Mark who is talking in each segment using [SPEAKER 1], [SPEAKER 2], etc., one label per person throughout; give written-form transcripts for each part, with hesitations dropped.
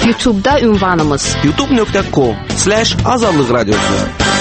[SPEAKER 1] YouTube'da ünvanımız
[SPEAKER 2] youtube.com/azadlıq radiosu.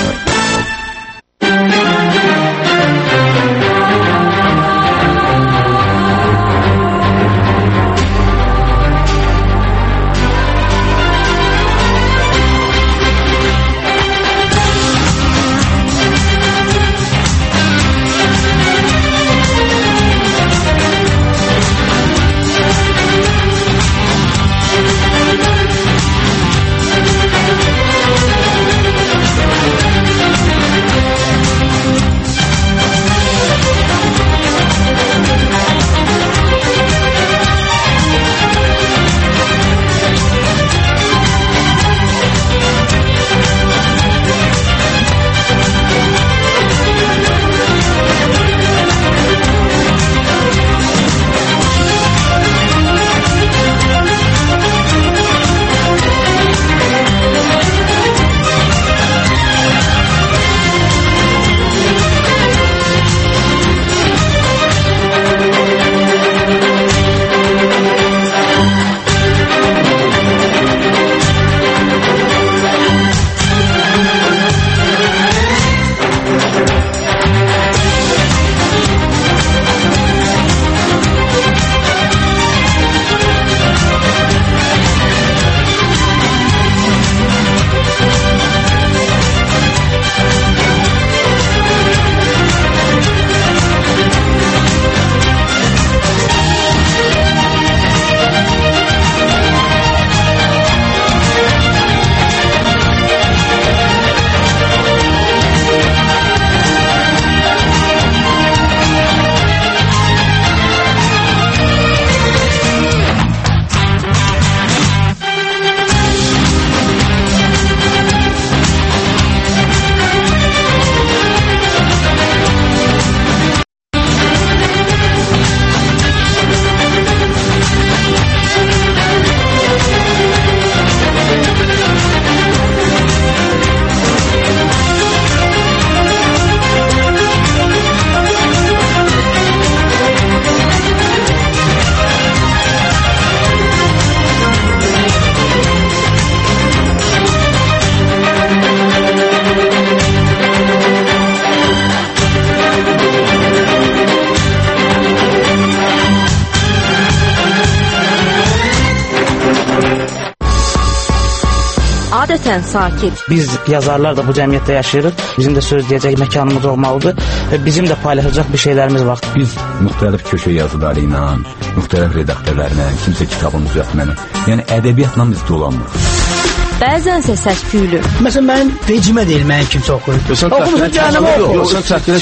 [SPEAKER 1] Adətən sakit.
[SPEAKER 3] Biz yazarlar da bu cəmiyyətdə yaşayırıq. Bizim də söz deyəcək məkanımız olmalıdır və bizim də paylaşacaq bir şeylərimiz var.
[SPEAKER 4] Biz müxtəlif köşə yazıları ilə, müxtəlif redaktörlərlə, kimsə kitabın düzəltməni, yəni ədəbiyyatla biz dolanmırıq.
[SPEAKER 1] Bəzənsə səs-küylü.
[SPEAKER 5] Məsələn, mənim vecimə deyil, mənim kimsə oxuyur. Oxumusun cəhənnəmə oxuyur.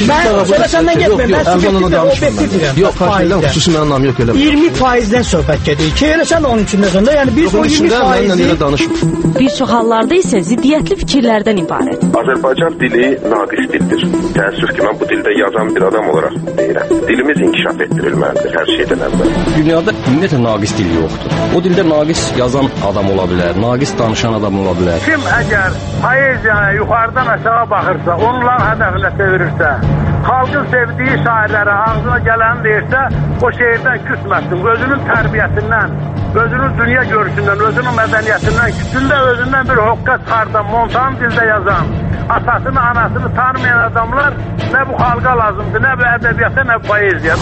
[SPEAKER 5] Mən səndən getməyim, mən subyektivdə obyektivdirəm.
[SPEAKER 6] Yox, faizdən xüsusi mənim namım yox elə.
[SPEAKER 5] 20%-dən söhbət gedir ki, elə sən də onun içində sonunda, yəni biz o 20%-i...
[SPEAKER 1] Bir çox hallarda isə ziddiyyətli fikirlərdən ibarət.
[SPEAKER 7] Azərbaycan dili naqis dildir. Təəssüf ki, mən bu dildə yazan bir adam olaraq deyirəm. Dilimiz inkişaf etdirilməlidir hər şeydən əvvəl.
[SPEAKER 8] Dünyada ümumiyyətlə naqis dil yoxdur. O dildə naqis yazan adam ola bilər, naqis danışan adam ola bilər.
[SPEAKER 9] Kim əgər poeziyaya yuxarıdan aşağı baxırsa, onların hədəfinə çevirirsə, xalqın sevdiyi şairlərə ağzına gələni deyirsə, o şeirdən küsməsin. Özünün tərbiyəsindən, özünün dünya görüşündən, özünün mədəniyyətindən, kütündə özündən bir hoqqa çıxardan, montan dildə yazan, atasını, anasını tanımayan adamlar nə bu xalqa lazımdır, nə bu ədəbiyyata, nə bu poeziya.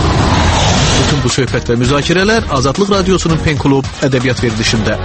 [SPEAKER 6] Bütün bu söhbət və müzakirələr Azadlıq Radiosunun Pen Klub ədəbiyyat verilişində.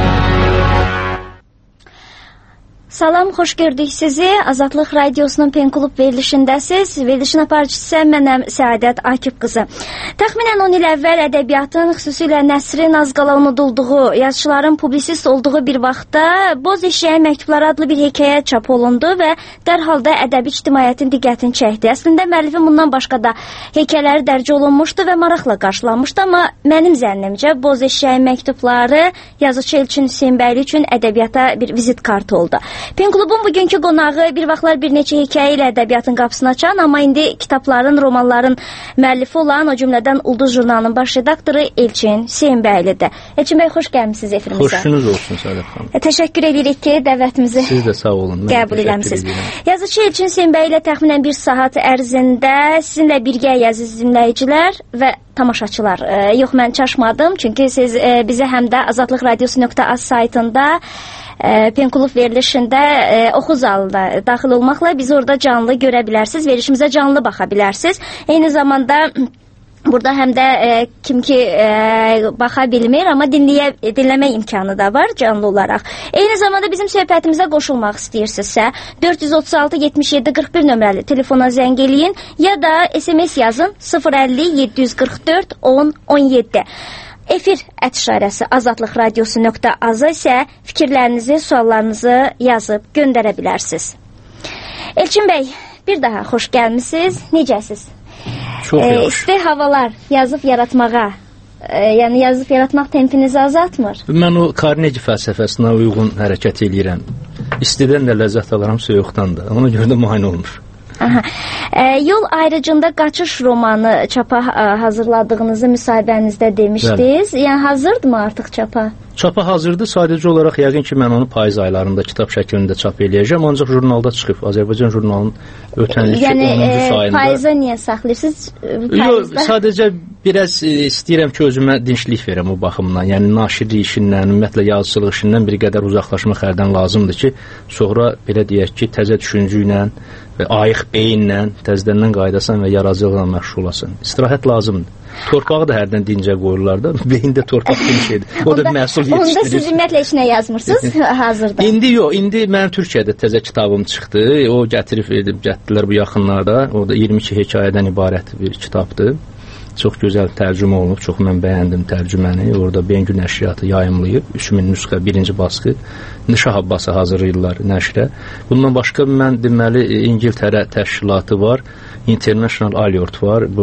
[SPEAKER 10] Salam, xoş gördük sizi. Azadlıq Radiosunun Pen Klub verilişindəsiz. Verilişin aparıcısı mənəm Səadət Akif qızı. Təxminən 10 il əvvəl ədəbiyyatın, xüsusilə nəsrin az qala unudulduğu, yazıçıların publisist olduğu bir vaxtda Boz Eşeğin Məktubları adlı bir hekayə çap olundu və dərhal da ədəbi ictimaiyyətin diqqətini çəkdi. Əslində müəllifin bundan başqa da hekayələri dərc olunmuşdu və maraqla qarşılanmışdı, amma mənim zənnimcə Boz Eşeğin Məktubları yazıcı Elçin Hüseynbəyli üçün ədəbiyyata bir vizit kartı oldu. Pen Klubun bugünkü qonağı bir vaxtlar bir neçə hekayə ilə ədəbiyyatın qapısını açan, amma indi kitabların, romanların müəllifi olan, o cümlədən Ulduz jurnalının baş redaktoru Elçin Hüseynbəylidir. Elçin bəy, xoş gəlmisiniz efirimizə.
[SPEAKER 2] Xoşunuz olsun Sədəf xanım.
[SPEAKER 10] Təşəkkür edirik ki, dəvətimizi
[SPEAKER 2] siz də sağ olun.
[SPEAKER 10] Qəbul eləmisiniz. Yazıcı Elçin Hüseynbəy ilə təxminən bir saat ərzində sizinlə birgəyik əziz dinləyicilər və tamaşaçılar. Yox, mən çaşmadım, çünki siz bizə həm də azatlıqradiosu.az saytında Pen Klub verilişində oxu zalında daxil olmaqla bizi orada canlı görə bilərsiniz, verilişimizə canlı baxa bilərsiniz. Eyni zamanda burada həm də kim ki baxa bilmir, amma dinləmə imkanı da var canlı olaraq. Eyni zamanda bizim söhbətimizə qoşulmaq istəyirsinizsə 436-77-41 nömrəli telefona zəng eləyin ya da SMS yazın 050-744-10-17. Efir @işarəsi azatlıqradiosu.az-a isə fikirlərinizi, suallarınızı yazıb göndərə bilərsiniz. Elçin bəy, bir daha xoş gəlmisiniz. Necəsiz?
[SPEAKER 2] Çox yaxşı.
[SPEAKER 10] İsti havalar yazıb yaratmağa, yəni yazıb yaratmaq tempinizi azaltmır.
[SPEAKER 2] Mən o Carnegie fəlsəfəsinə uyğun hərəkət edirəm. İstidən də ləzzət alıram, soyuqdan da. Ona görə də müayinə olmur.
[SPEAKER 10] Aha. Yol ayrıcında qaçış romanı çapa hazırladığınızı müsahibənizdə demişdiniz. Yəni hazırdırmı artıq çapa?
[SPEAKER 2] Çapa hazırdır. Sadəcə olaraq yəqin ki, mən onu payız aylarında kitab şəklində çap eləyəcəm. Ancaq jurnalda çıxıb. Azərbaycan jurnalının ötən ilki 10-cu sayında.
[SPEAKER 10] Payıza niyə saxlayırsınız?
[SPEAKER 2] Yox, sadəcə biraz istəyirəm ki, özümə dinçlik verəm o baxımdan. Yəni naşirlik işindən, ümumiyyətlə yazıçılıq işindən bir qədər uzaqlaşmaq hərdən lazımdır ki, sonra belə deyək ki, təzə düşüncü ilə və ayıq beyinlə təzədəndən qayıdasan və yaradıcılıqla məşğul olasan. İstirahət lazımdır. Torpağı da hərdən dincə qoyurlar da, beyində torpaq kimi şeydir. O da məhsul yetişdirir.
[SPEAKER 10] Onda siz ümumiyyətlə işinə yazmırsınız hazırda?
[SPEAKER 2] İndi yox, indi mənim Türkiyədə təzə kitabım çıxdı. O gətirdilər bu yaxınlarda. O da 22 hekayədən ibarət bir kitabdır. Çox gözəl tərcümə olunub, çox mən bəyəndim tərcüməni. Orada Bengü nəşriyyatı yayımlayıb, 3000 nüsxə, birinci baskı. Şah Abbası hazırlayırlar nəşrə. Bundan başqa mən deməli İngiltərə təşkilatı var, International Alliord var, bu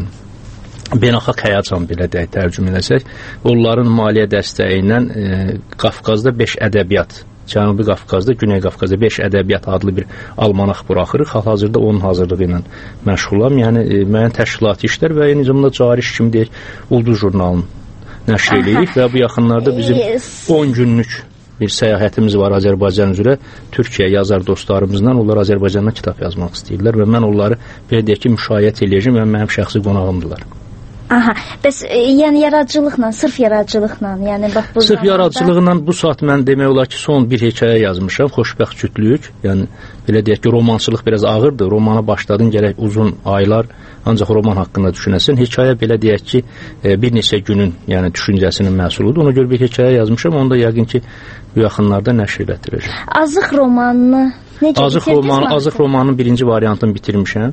[SPEAKER 2] beynəlxalq həyəcan belə deyək tərcümə eləsək. Onların maliyyə dəstəyi ilə Qafqazda 5 ədəbiyyat, Cənubi Qafqazda, Güney Qafqazda 5 ədəbiyyat adlı bir almanaq buraxırıq. Hal-hazırda onun hazırlığı ilə məşğulam. Yəni müəyyən təşkilati işlər və eyni zamanda cari iş kimi deyək, Ulduz jurnalını nəşr edirik və bu yaxınlarda bizim 10 günlük bir səyahətimiz var Azərbaycan üzrə. Türkiyə yazar dostlarımızla, onlar Azərbaycandan kitab yazmaq istəyirlər və mən onları belə deyək ki, müşayiət eləyəcəm və mənim şəxsi qonağımdırlar.
[SPEAKER 10] Aha, bəs yəni yaradıcılıqla, sırf yaradıcılıqla, yəni bax bu
[SPEAKER 2] sırf yaradıcılıqla bu saat mən demək olar ki, son bir hekayə yazmışam, Xoşbəxt Cütlük. Yəni belə deyək ki, romançılıq biraz ağırdır. Romana başladın, gərək uzun aylar ancaq roman haqqında düşünəsən. Hekayə belə deyək ki, bir neçə günün, yəni düşüncəsinin məhsuludur. Ona görə bir hekayə yazmışam, onu da yəqin ki, bu yaxınlarda nəşr etdirəcəm.
[SPEAKER 10] Azıq romanını necə bitirdiniz?
[SPEAKER 2] Azıq romanının birinci variantını bitirmişəm.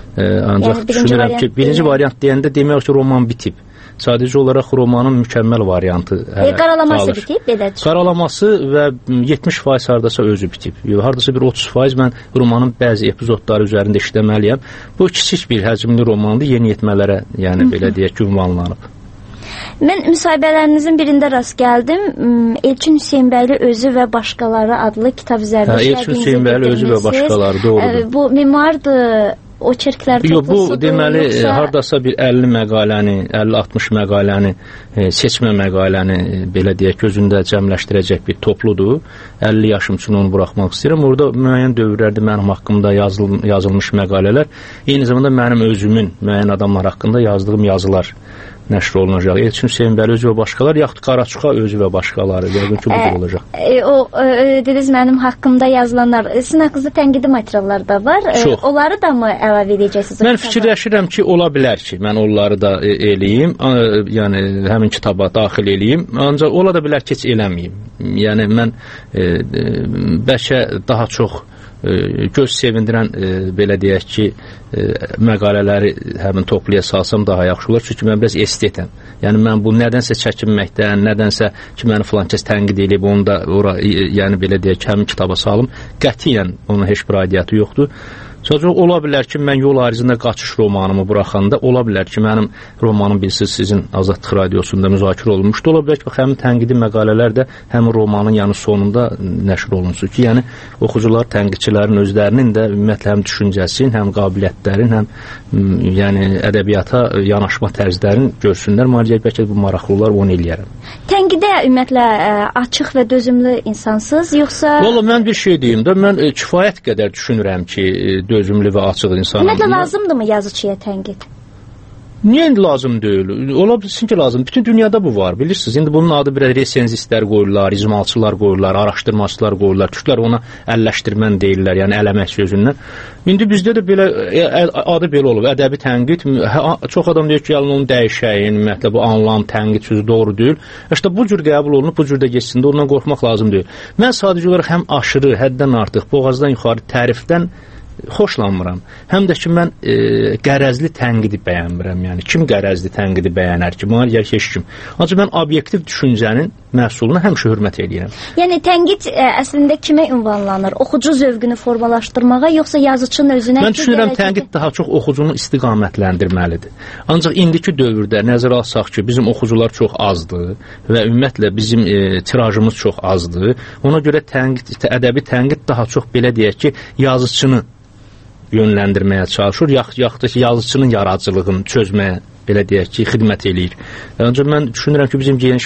[SPEAKER 2] Ancaq düşünürəm ki, birinci variant deyəndə demək ki, roman bitib. Sadəcə olaraq romanın mükəmməl variantı
[SPEAKER 10] qaralaması bitib, belədir.
[SPEAKER 2] Qaralaması və 70% hardasa özü bitib. Hardasa bir 30% mən romanın bəzi epizodları üzərində işləməliyəm. Bu kiçik bir həcmli romandır, yeniyetmələrə, yəni belə deyək ki, ünvanlanıb.
[SPEAKER 10] Mən müsahibələrinizin birində rast gəldim. Elçin Hüseynbəyli özü və başqaları adlı kitab üzərində
[SPEAKER 2] Elçin Hüseynbəyli özü və başqaları, doğrudur.
[SPEAKER 10] Bu memuardır. O çirklər
[SPEAKER 2] toplusudur. Bu deməli hardasa bir 50 məqaləni, 50-60 məqaləni, seçmə məqaləni belə deyək özündə cəmləşdirəcək bir topludur. 50 yaşım üçün onu buraxmaq istəyirəm. Orada müəyyən dövrlərdə mənim haqqımda yazılmış məqalələr, eyni zamanda mənim özümün müəyyən adamlar haqqında yazdığım yazılar nəşr olunacaq. Elçin Hüseynbəyli özü və başqaları, yaxud Qaraçuqa özü və başqaları. Yəqin ki, budur olacaq.
[SPEAKER 10] O dediniz mənim haqqımda yazılanlar, sizin haqqınızda tənqidi materiallar da var. Onları da mı əlavə edəcəksiniz?
[SPEAKER 2] Mən fikirləşirəm ki, ola bilər ki, mən onları da eləyim, yəni həmin kitaba daxil eləyim, ancaq ola da bilər ki, heç eləməyim. Yəni mən bəlkə daha çox göz sevindirən belə deyək ki, məqalələri həmin topluya salsam daha yaxşı olur. Çünki mən biraz estetəm. Yəni mən bu nədənsə çəkinməkdən, nədənsə ki, məni filan kəs tənqid edib, onu da ora, yəni belə deyək ki, həmin kitaba salım. Qətiyyən onun heç bir aidiyyatı yoxdur. Sadəcə ola bilər ki, mən yol ayrıcında qaçış romanımı buraxanda, ola bilər ki, mənim romanım bilirsiniz sizin Azadlıq Radiosunda müzakirə olunmuşdu. Ola bilər ki, həmin tənqidi məqalələr də həmin romanın yəni sonunda nəşr olunsun ki, yəni oxucular, tənqidçilərin özlərinin də ümumiyyətlə həm düşüncəsin, həm qabiliyyətlərin, həm yəni ədəbiyyata yanaşma tərzlərini görsünlər. Müalicə bəlkə bu maraqlı olar, onu eləyərəm.
[SPEAKER 10] Tənqidə ümumiyyətlə açıq və dözümlü insansınız, yoxsa...
[SPEAKER 2] Valla mən bir şey deyim də, mən kifayət qədər düşünürəm ki, dözümlü və açıq insanım.
[SPEAKER 10] Ümumiyyətlə lazımdırmı yazıçıya tənqid?
[SPEAKER 2] Niyə indi lazım deyil? Ola bilsin ki, lazım. Bütün dünyada bu var, bilirsiniz. İndi bunun adı bir resensistlər qoyurlar, icmalçılar qoyurlar, araşdırmacılar qoyurlar. Türklər ona əlləşdirmən deyirlər, yəni eləmək sözündən. İndi bizdə də belə adı belə olub, ədəbi tənqid. Çox adam deyir ki, onu dəyişəyin, ümumiyyətlə bu anlam, tənqid sözü doğru deyil. İşte bu cür qəbul olunub, bu cür də geçsin də ondan qorxmaq lazım deyil. Mən sadəcə olaraq həm aşırı, həddən artıq, boğazdan yuxarı tərifdən xoşlanmıram. Həm də ki, mən qərəzli tənqidi bəyənmirəm. Yəni, kim qərəzli tənqidi bəyənər ki? Buna gəlir heç kim. Ancaq mən obyektiv düşüncənin məhsuluna həmişə hürmət edirəm.
[SPEAKER 10] Yəni, tənqid əslində kimə ünvanlanır? Oxucu zövqünü formalaşdırmağa, yoxsa yazıçının özünə?
[SPEAKER 2] Mən düşünürəm, tənqid daha çox oxucunu istiqamətləndirməlidir. Ancaq indiki dövrdə nəzərə alsaq ki, bizim oxucular çox azdır və ümumiyyətlə bizim tirajımız çox azdır. Ona görə ədəbi tənqid daha çox belə deyək ki, yazıçını yönləndirməyə çalışır, yaxud da ki, yazıçının yaradıcılığını çözməyə, belə deyək ki, xidmət eləyir. Ancaq mən düşünürəm ki, bizim geniş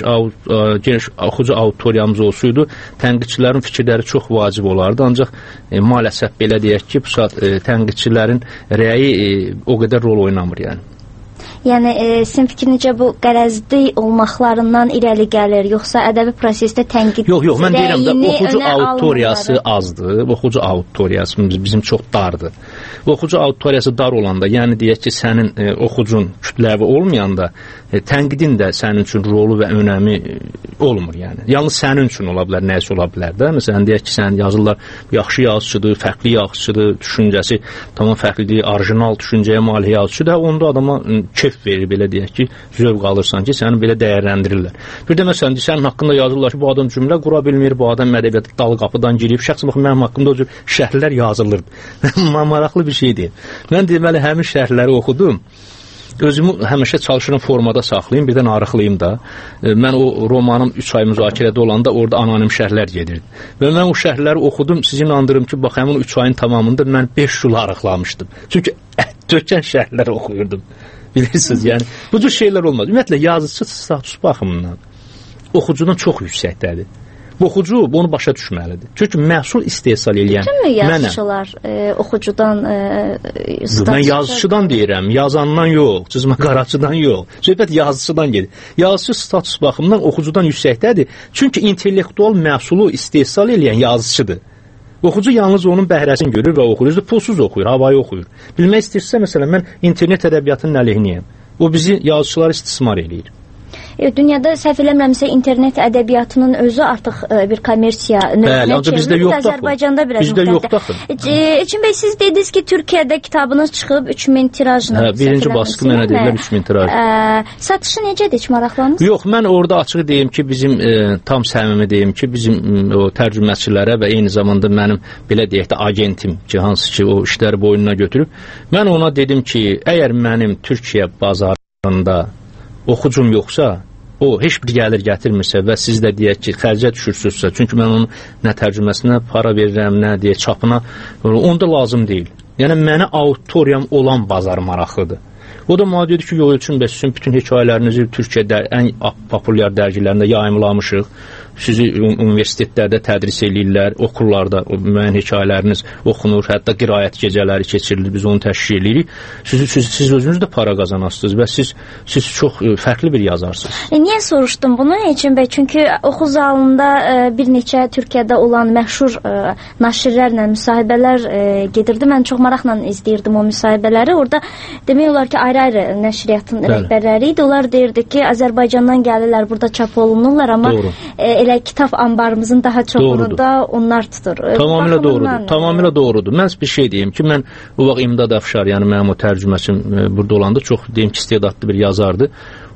[SPEAKER 2] oxucu auditoriyamız olsaydı, tənqidçilərin fikirləri çox vacib olardı. Ancaq maalesef belə deyək ki, bu saat tənqidçilərin rəyi o qədər rol oynamır, yəni.
[SPEAKER 10] Yəni, sizin fikrincə bu qərəzli olmaqlarından irəli gəlir, yoxsa ədəbi prosesdə tənqid
[SPEAKER 2] rəyini mən deyirəm də, oxucu auditoriyası azdır, oxucu auditoriyası bizim çox dardır. Oxucu auditoriyası dar olanda, yəni deyək ki, sənin oxucun kütləvi olmayanda, tənqidin də sənin üçün rolu və önəmi olmur, yəni. Yalnız sənin üçün ola bilər, nəyisə ola bilər də. Məsələn, deyək ki, sən yazırlar, yaxşı yazıçıdır, fərqli yazıçıdır, düşüncəsi tamam fərqlidir, orijinal düşüncəyə malik yazıçıdır, onda adama keyf verir, belə deyək ki, zövq alırsan ki, səni belə dəyərləndirirlər. Bir də məsələn, sənin haqqında yazırlar ki, bu adam cümlə qura bilmir, bu adam ədəbiyyata dal qapıdan girib, şəxsən baxın, mənim haqqımda o cür şərhlər yazılırdı. Maraqlı bir şeydir. Mən deməli, həmin şərhləri oxudum. Özümü həmişə çalışıram formada saxlayayım, birdən arıqlayayım da. Mən o romanım 3 ay müzakirədə olanda orada anonim şərhlər gedirdi. Və mən o şərhləri oxudum, sizi inandırım ki, bax, həmin 3 ayın tamamında mən 5 yıl arıqlamışdım. Çünki tökən şərhləri oxuyurdum. Bilirsiniz, yəni, bu cür şeylər olmaz. Ümumiyyətlə, yazıcı status baxımından oxucudan çox yüksəkdədir. Bu oxucu bunu başa düşməlidir. Çünki məhsul istehsal eləyən
[SPEAKER 10] bütünmü yazıçılar oxucudan
[SPEAKER 2] status? Mən yazıcıdan deyirəm, yazandan yox, cızma-qaraçıdan yox. Söhbət yazıcıdan gedir. Yazıcı status baxımından oxucudan yüksəkdədir. Çünki intellektual məhsulu istehsal eləyən yazıcıdır. Oxucu yalnız onun bəhrəsini görür və oxuyur. Pulsuz oxuyur, havayı oxuyur. Bilmək istəyirsə, məsələn, mən internet ədəbiyyatının əleyhinəyəm. O bizi yazıçılar istismar eləyir.
[SPEAKER 10] Dünyada səhv eləmirəmsə internet ədəbiyyatının özü artıq bir kommersiya növünə çevrilib. Azərbaycanda biraz
[SPEAKER 2] bizdə yoxdur.
[SPEAKER 10] Eçin bəy, siz dediniz ki, Türkiyədə kitabınız çıxıb 3000 tirajla.
[SPEAKER 2] Birinci baskı mənə dedilər 3000 tiraj.
[SPEAKER 10] Satışı necədir, heç maraqlanmısınız?
[SPEAKER 2] Yox, mən orada açıq deyim ki, bizim tam səmimi deyim ki, bizim o tərcüməçilərə və eyni zamanda mənim belə deyək də agentim ki, hansı ki o işləri boynuna götürüb, mən ona dedim ki, əgər mənim Türkiyə bazarında oxucum yoxsa, o heç bir gəlir gətirmirsə və siz də deyək ki, xərcə düşürsünüzsə, çünki mən onun nə tərcüməsinə para verirəm, nə deyək çapına, onda lazım deyil. Yəni, mənə auditoriyam olan bazar maraqlıdır. O da mənə dedi ki, yox, üçün sizin bütün hekayələrinizi Türkiyədə ən populyar dərgilərində yayımlamışıq. Sizi universitetlərdə tədris eləyirlər, okullarda müəyyən hekayələriniz oxunur, hətta qiraət gecələri keçirilir, biz onu təşkil edirik. Siz özünüz də para qazanasınız və siz çox fərqli bir yazarsınız.
[SPEAKER 10] Niyə soruşdum bunu Eçin bəy? Çünki oxu zalında bir neçə Türkiyədə olan məşhur naşirlərlə müsahibələr gedirdi. Mən çox maraqla izləyirdim o müsahibələri. Orada demək olar ki, ayrı-ayrı nəşriyyatın rəhbərləri idi. Onlar deyirdi ki, Azərbaycandan gəlirlər, burada çap olunurlar, amma elə kitab ambarımızın daha çoxunu da onlar tutur.
[SPEAKER 2] Tamamilə doğrudur. Tamamilə doğrudur. Mən bir şey deyim ki, mən o vaxt İmdad Əfşar, yəni mənim o tərcüməçim burada olanda çox deyim ki, istedadlı bir yazardı.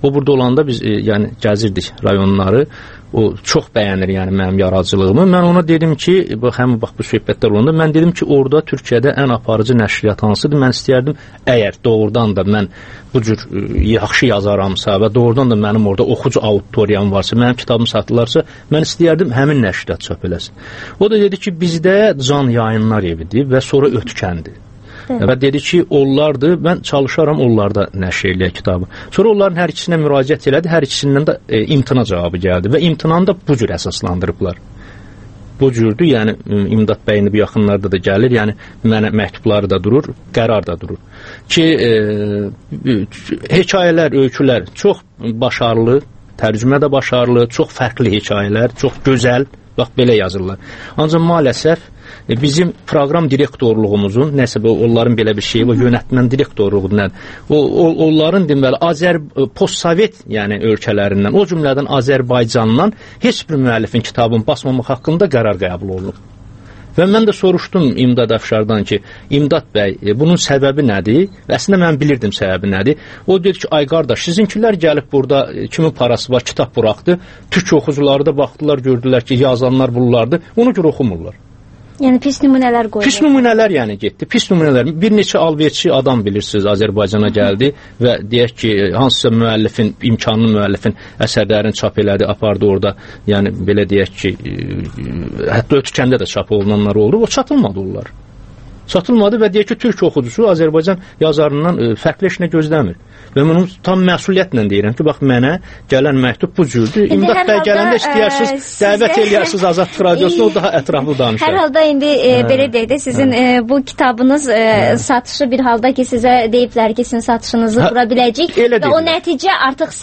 [SPEAKER 2] O burada olanda biz yəni gəzirdik rayonları. O çox bəyənir yəni mənim yaradıcılığımı. Mən ona dedim ki, bu söhbətlər olanda mən dedim ki, orada Türkiyədə ən aparıcı nəşriyyat hansıdır? Mən istəyərdim, əgər doğrudan da mən bu cür yaxşı yazaramsa və doğrudan da mənim orada oxucu auditoriyam varsa, mənim kitabım satılarsa, mən istəyərdim həmin nəşriyyat çap eləsin. O da dedi ki, bizdə Can Yayınlar Evidir və sonra Ötkəndir. Və dedi ki, onlardır, mən çalışaram onlarda nəşr eləyək kitabı. Sonra onların hər ikisinə müraciət elədi, hər ikisindən də imtina cavabı gəldi və imtinanı da bu cür əsaslandırıblar. Bu cürdür, yəni İmdad bəyin bu yaxınlarda da gəlir, yəni mənə məktubları da durur, qərar da durur. Ki, hekayələr, öykülər çox başarılı, tərcümə də başarılı, çox fərqli hekayələr, çox gözəl, bax belə yazırlar. Ancaq maalesef bizim proqram direktorluğumuzun, nəsə onların belə bir şeyi, o yönətmən direktorluğundan, onların deməli postsovet yəni ölkələrindən, o cümlədən Azərbaycandan heç bir müəllifin kitabını basmamaq haqqında qərar qəbul olunub. Və mən də soruşdum İmdad Əfşardan ki, İmdad bəy, bunun səbəbi nədir? Əslində mən bilirdim səbəbi nədir. O dedi ki, ay qardaş, sizinkilər gəlib burada kimin parası var, kitab buraxdı, türk oxucuları da baxdılar, gördülər ki, yazanlar bunlardır, onu görə oxumurlar.
[SPEAKER 10] Yəni pis nümunələr qoyur.
[SPEAKER 2] Pis nümunələr yəni getdi. Pis nümunələr. Bir neçə alverçi adam bilirsiniz Azərbaycana gəldi və deyək ki, hansısa müəllifin, imkanlı müəllifin əsərlərini çap elədi, apardı orada. Yəni belə deyək ki, hətta Ötkəndə də çap olunanlar oldu. O çatılmadı onlar. Çatılmadı və deyək ki, türk oxucusu Azərbaycan yazarından fərqli heç nə gözləmir. Və mən onu tam məsuliyyətlə deyirəm ki, bax mənə gələn məktub bu cürdür. İmdad bəy gələndə istəyirsiniz, dəvət eləyirsiniz Azadlıq Radiosuna, o daha ətraflı danışar.
[SPEAKER 10] Hər halda indi belə deyək də, sizin bu kitabınız satışı bir halda ki, sizə deyiblər ki, sizin satışınızı qura biləcək və o nəticə artıq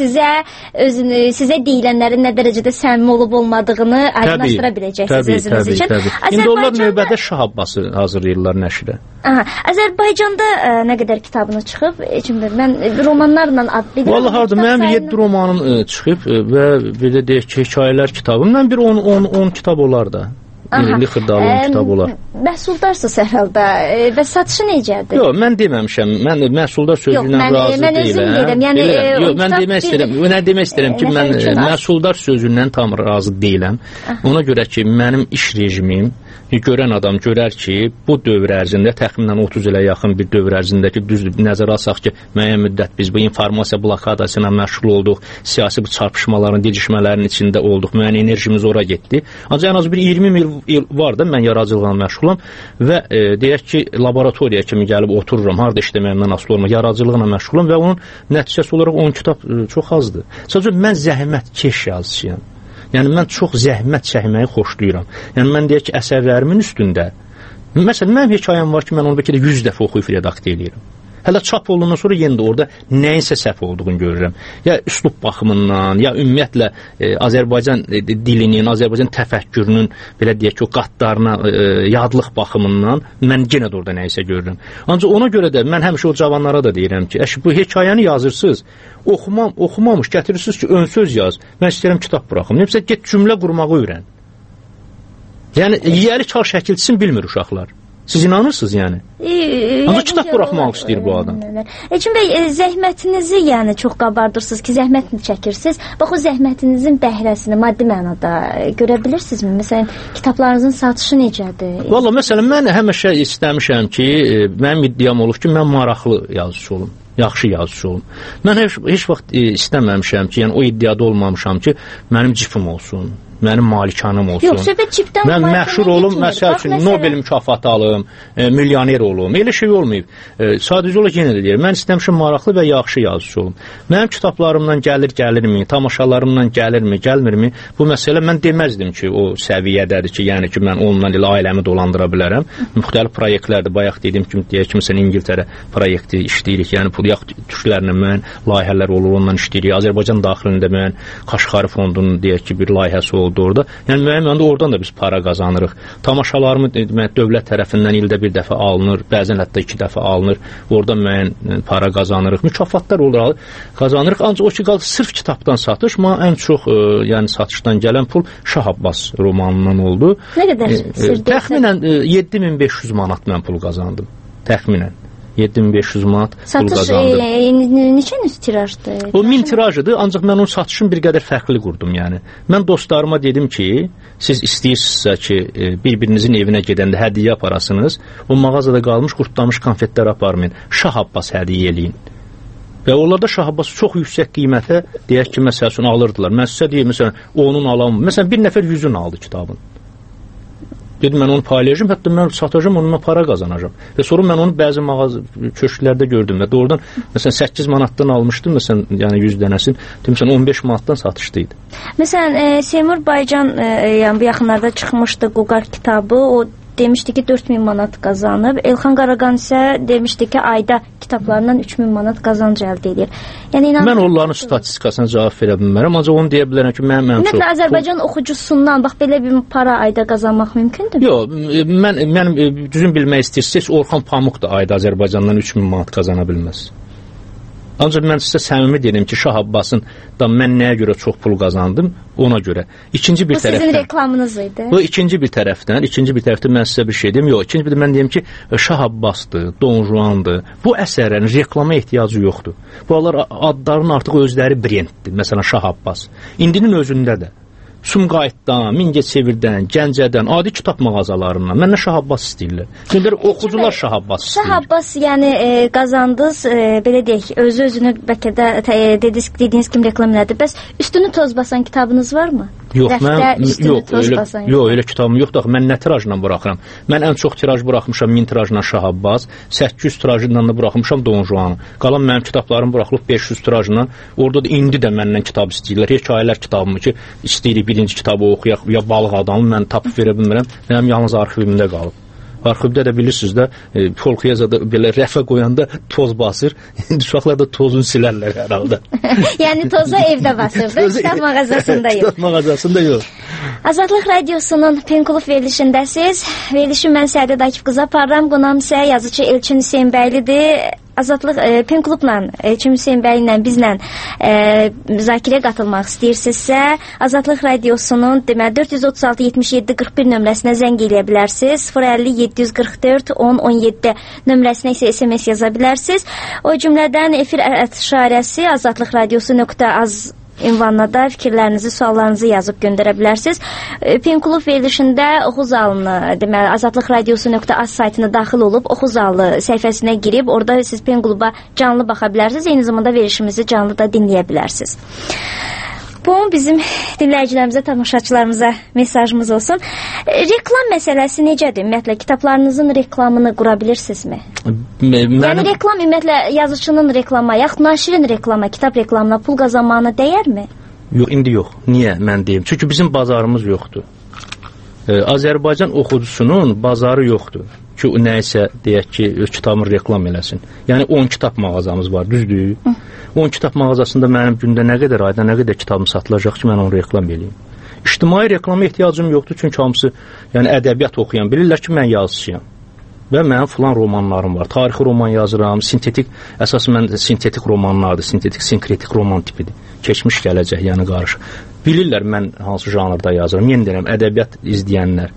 [SPEAKER 10] sizə deyilənlərin nə dərəcədə səmimi olub olmadığını aydınlaşdıra biləcəksiniz özünüz üçün.
[SPEAKER 2] İndi onlar növbədə Şah Abbası hazırlayırlar nəşrə.
[SPEAKER 10] Azərbaycanda nə qədər kitabınız çıxıb? Mən romanlarla ad bilirəm.
[SPEAKER 2] Vallahi harda mənim 7 romanım çıxıb və belə deyək ki, hekayələr kitabım. Mən bir 10 kitab olar da. Xırdalığın kitab olar.
[SPEAKER 10] Məhsuldarsınız hər halda və satışı necədir?
[SPEAKER 2] Yox, mən deməmişəm. Mən məhsuldar sözündən razı deyiləm. Yox, mən demək istəyirəm ki, mən məhsuldar sözündən tam razı deyiləm. Ona görə ki, mənim iş rejimim görən adam görər ki, bu dövr ərzində təxminən 30 ilə yaxın bir dövr ərzində ki, düzdür, nəzərə alsaq ki, müəyyən müddət biz bu informasiya blokadası ilə məşğul olduq, siyasi bu çarpışmaların, didişmələrin içində olduq, müəyyən enerjimiz ora getdi. Ancaq ən az bir 20 il var da mən yaradıcılıqla məşğulam və deyək ki, laboratoriya kimi gəlib otururam, harda işləməyimdən asılı olma, yaradıcılıqla məşğulam və onun nəticəsi olaraq 10 kitab çox azdır. Sadəcə mən zəhmətkeş yazıcıyam. Yəni, mən çox zəhmət çəkməyi xoşlayıram. Yəni, mən deyək ki, əsərlərimin üstündə, məsələn, mənim hekayəm var ki, mən onu bəlkə də 100 dəfə oxuyub redaktə edirəm. Hələ çap olundan sonra yenə də orada nəyinsə səhv olduğunu görürəm. Ya üslub baxımından, ya ümumiyyətlə Azərbaycan dilinin, Azərbaycan təfəkkürünün, belə deyək ki, o qatlarına yadlıq baxımından mən yenə də orada nəyinsə görürəm. Ancaq ona görə də mən həmişə o cavanlara da deyirəm ki, bu hekayəni yazırsınız, oxumamış gətirirsiniz ki, ön söz yaz, mən istəyirəm kitab buraxım. Neysə, get cümlə qurmağı öyrən. Yəni, yiyəli kar şəkilçisini bilmir uşaqlar. Siz inanırsınız yəni? Ancaq kitab buraxmaq istəyir bu adam.
[SPEAKER 10] Elçin bəy, zəhmətinizi yəni çox qabardırsınız ki, zəhmətini çəkirsiniz. Bax, o zəhmətinizin bəhrəsini maddi mənada görə bilirsinizmi? Məsələn, kitablarınızın satışı necədir?
[SPEAKER 2] Valla, məsələn, mən həmişə istəmişəm ki, mənim iddiam olub ki, mən maraqlı yazıcı olum. Yaxşı yazıcı olum. Mən heç vaxt istəməmişəm ki, yəni o iddiada olmamışam ki, mənim cipim olsun, mənim malikanım olsun.
[SPEAKER 10] Yox, söhbət cipdən
[SPEAKER 2] mən məşhur olum, məsəl üçün Nobel mükafatı alım, milyoner olum. Elə şey olmayıb. Sadəcə olaraq yenə də deyirəm, mən istəmişəm maraqlı və yaxşı yazıcı olum. Mənim kitablarımdan gəlirmi, tamaşalarımdan gəlmirmi? Bu məsələ mən deməzdim ki, o səviyyədədir ki, yəni ki, mən onunla elə ailəmi dolandıra bilərəm. Müxtəlif proyektlərdir. Bayaq dediyim kimi, deyək ki, məsələn, İngiltərə proyekti işləyirik. Yəni yaxud türklərlə müəyyən layihələr olur, ondan işləyirik. Azərbaycan daxilində müəyyən Qaşqarı fondunun deyək ki, bir layihəsi oldu orada. Yəni müəyyən məndə oradan da biz para qazanırıq. Tamaşalarımı dövlət tərəfindən ildə bir dəfə alınır, bəzən hətta 2 dəfə alınır. Orada müəyyən para qazanırıq. Mükafatlar olur, qazanırıq. Ancaq o ki, sırf kitabdan satış, ən çox yəni satışdan gələn pul Şah Abbas romanından oldu.
[SPEAKER 10] Nə qədər?
[SPEAKER 2] Təxminən 7500 manat mən pul qazandım. Təxminən. 7500 manat pul
[SPEAKER 10] satış
[SPEAKER 2] qazandım.
[SPEAKER 10] neçə tirajdır?
[SPEAKER 2] O 1000 tirajıdır, ancaq mən onun satışını bir qədər fərqli qurdum, yəni. Mən dostlarıma dedim ki, siz istəyirsinizsə ki, bir-birinizin evinə gedəndə hədiyyə aparasınız, o mağazada qalmış qurtlamış konfetlər aparmayın, Şah Abbas hədiyyə eləyin. Və onlarda Şah Abbası çox yüksək qiymətə, deyək ki, məsəl üçün alırdılar. Mən sizə deyim, məsələn, onun alamı, məsələn, bir nəfər 100-ünü aldı kitabın. Dedim, mən onu paylaşacağım, hətta mən satacağım, onunla para qazanacağım. Və sonra mən onu bəzi mağaza köşklərdə gördüm və doğrudan, məsələn, 8 manatdan almışdım, məsələn, yəni 100 dənəsin, məsələn, 15 manatdan satışdaydı.
[SPEAKER 10] Məsələn, Seymur Baycan, yəni bu yaxınlarda çıxmışdı Qoqar kitabı, o demişdi ki 4000 manat qazanıb. Elxan Qaraqan isə demişdi ki ayda kitablarından 3000 manat qazanc əldə edir. Yəni
[SPEAKER 2] mən onların statistikasına cavab verə bilmərəm, ancaq onu deyə bilərəm ki, mən çox.
[SPEAKER 10] Ümumiyyətlə Azərbaycan oxucusundan bax belə bir para ayda qazanmaq mümkündür?
[SPEAKER 2] Yox, mən düzün bilmək istəyirsiniz, Orxan Pamuk da ayda Azərbaycandan 3000 manat qazana bilməz. Ancaq mən sizə səmimi deyim ki, Şah Abbasın da mən nəyə görə çox pul qazandım, ona görə. İkinci bir tərəfdən.
[SPEAKER 10] Bu sizin reklamınız idi.
[SPEAKER 2] Bu ikinci bir tərəfdən mən sizə bir şey deyim. Yox, ikinci bir mən deyim ki, Şah Abbasdır, Don Juandır. Bu əsərlərin reklama ehtiyacı yoxdur. Bunlar adların artıq özləri brenddir. Məsələn, Şah Abbas. İndinin özündə də. Sumqayıtdan, Mingəçevirdən, Gəncədən, adi kitab mağazalarından. Məndən Şah Abbas istəyirlər. Çünki oxucular Şah Abbas istəyir.
[SPEAKER 10] Şah Abbas, yəni qazandınız, belə deyək, özünü bəlkə də dediyiniz kimi reklam elədi. Bəs üstünü toz basan kitabınız varmı?
[SPEAKER 2] Yox, elə kitabım yoxdur. Mən nə tirajla buraxıram? Mən ən çox tiraj buraxmışam 1000 tirajla Şah Abbas, 800 tirajla da buraxmışam Don Juanı. Qalan mənim kitablarım buraxılıb 500 tirajla. Orada da indi də məndən kitab istəyirlər. Hekayələr kitabımı ki, istəyirik birinci kitabı oxuyaq, ya balıq adamı mən tapıb verə bilmirəm. Mənim yalnız arxivimdə qalıb. Arxivdə də bilirsiniz də, Polkiyazada belə rəfə qoyanda toz basır. İndi uşaqlar da tozunu silərlər hər halda.
[SPEAKER 10] Yəni toza evdə basırdı, kitab mağazasında yox.
[SPEAKER 2] Kitab mağazasında yox.
[SPEAKER 10] Azadlıq Radiosunun Penkulov verilişindəsiz. Verilişi mən Səadət Akif qızı aparıram. Qonağım isə yazıcı Elçin Hüseynbəylidir. Azadlıq Penklubla, Elçin Hüseynbəy ilə bizlə müzakirəyə qatılmaq istəyirsinizsə, Azadlıq Radiosunun 436-77-41 nömrəsinə zəng eləyə bilərsiniz. 050-744-10-17 nömrəsinə isə SMS yaza bilərsiniz. O cümlədən efir ətişarəsi azadlıqradiosu.az ünvanına da fikirlərinizi, suallarınızı yazıb göndərə bilərsiniz. Penkulov verilişində oxu zalını, deməli, azadlıqradiosu.az saytına daxil olub, oxu zalı səhifəsinə girib, orada siz Penkuluba canlı baxa bilərsiniz. Eyni zamanda verilişimizi canlı da dinləyə bilərsiniz. Bu bizim dinləyicilərimizə, tamaşaçılarımıza mesajımız olsun. Reklam məsələsi necədir? Ümumiyyətlə, kitablarınızın reklamını qura bilirsinizmi? Yəni, reklam, ümumiyyətlə, yazıcının reklama, yaxud naşirin reklama, kitab reklamına pul qazanmağına dəyərmi?
[SPEAKER 2] Yox, indi yox. Niyə mən deyim? Çünki bizim bazarımız yoxdur. Azərbaycan oxucusunun bazarı yoxdur ki, nəysə deyək ki, kitabını reklam eləsin. Yəni 10 kitab mağazamız var, düzdür? 10 kitab mağazasında mənim gündə nə qədər, ayda nə qədər kitabım satılacaq ki, mən onu reklam eləyim. İctimai reklama ehtiyacım yoxdur, çünki hamısı yəni ədəbiyyat oxuyan bilirlər ki, mən yazıçıyam. Və mənim filan romanlarım var. Tarixi roman yazıram, sintetik, əsas mən sintetik romanlardır, sintetik, sinkretik roman tipidir. Keçmiş, gələcək, yəni qarışıq. Bilirlər mən hansı janrda yazıram. Yenə deyirəm, ədəbiyyat izləyənlər.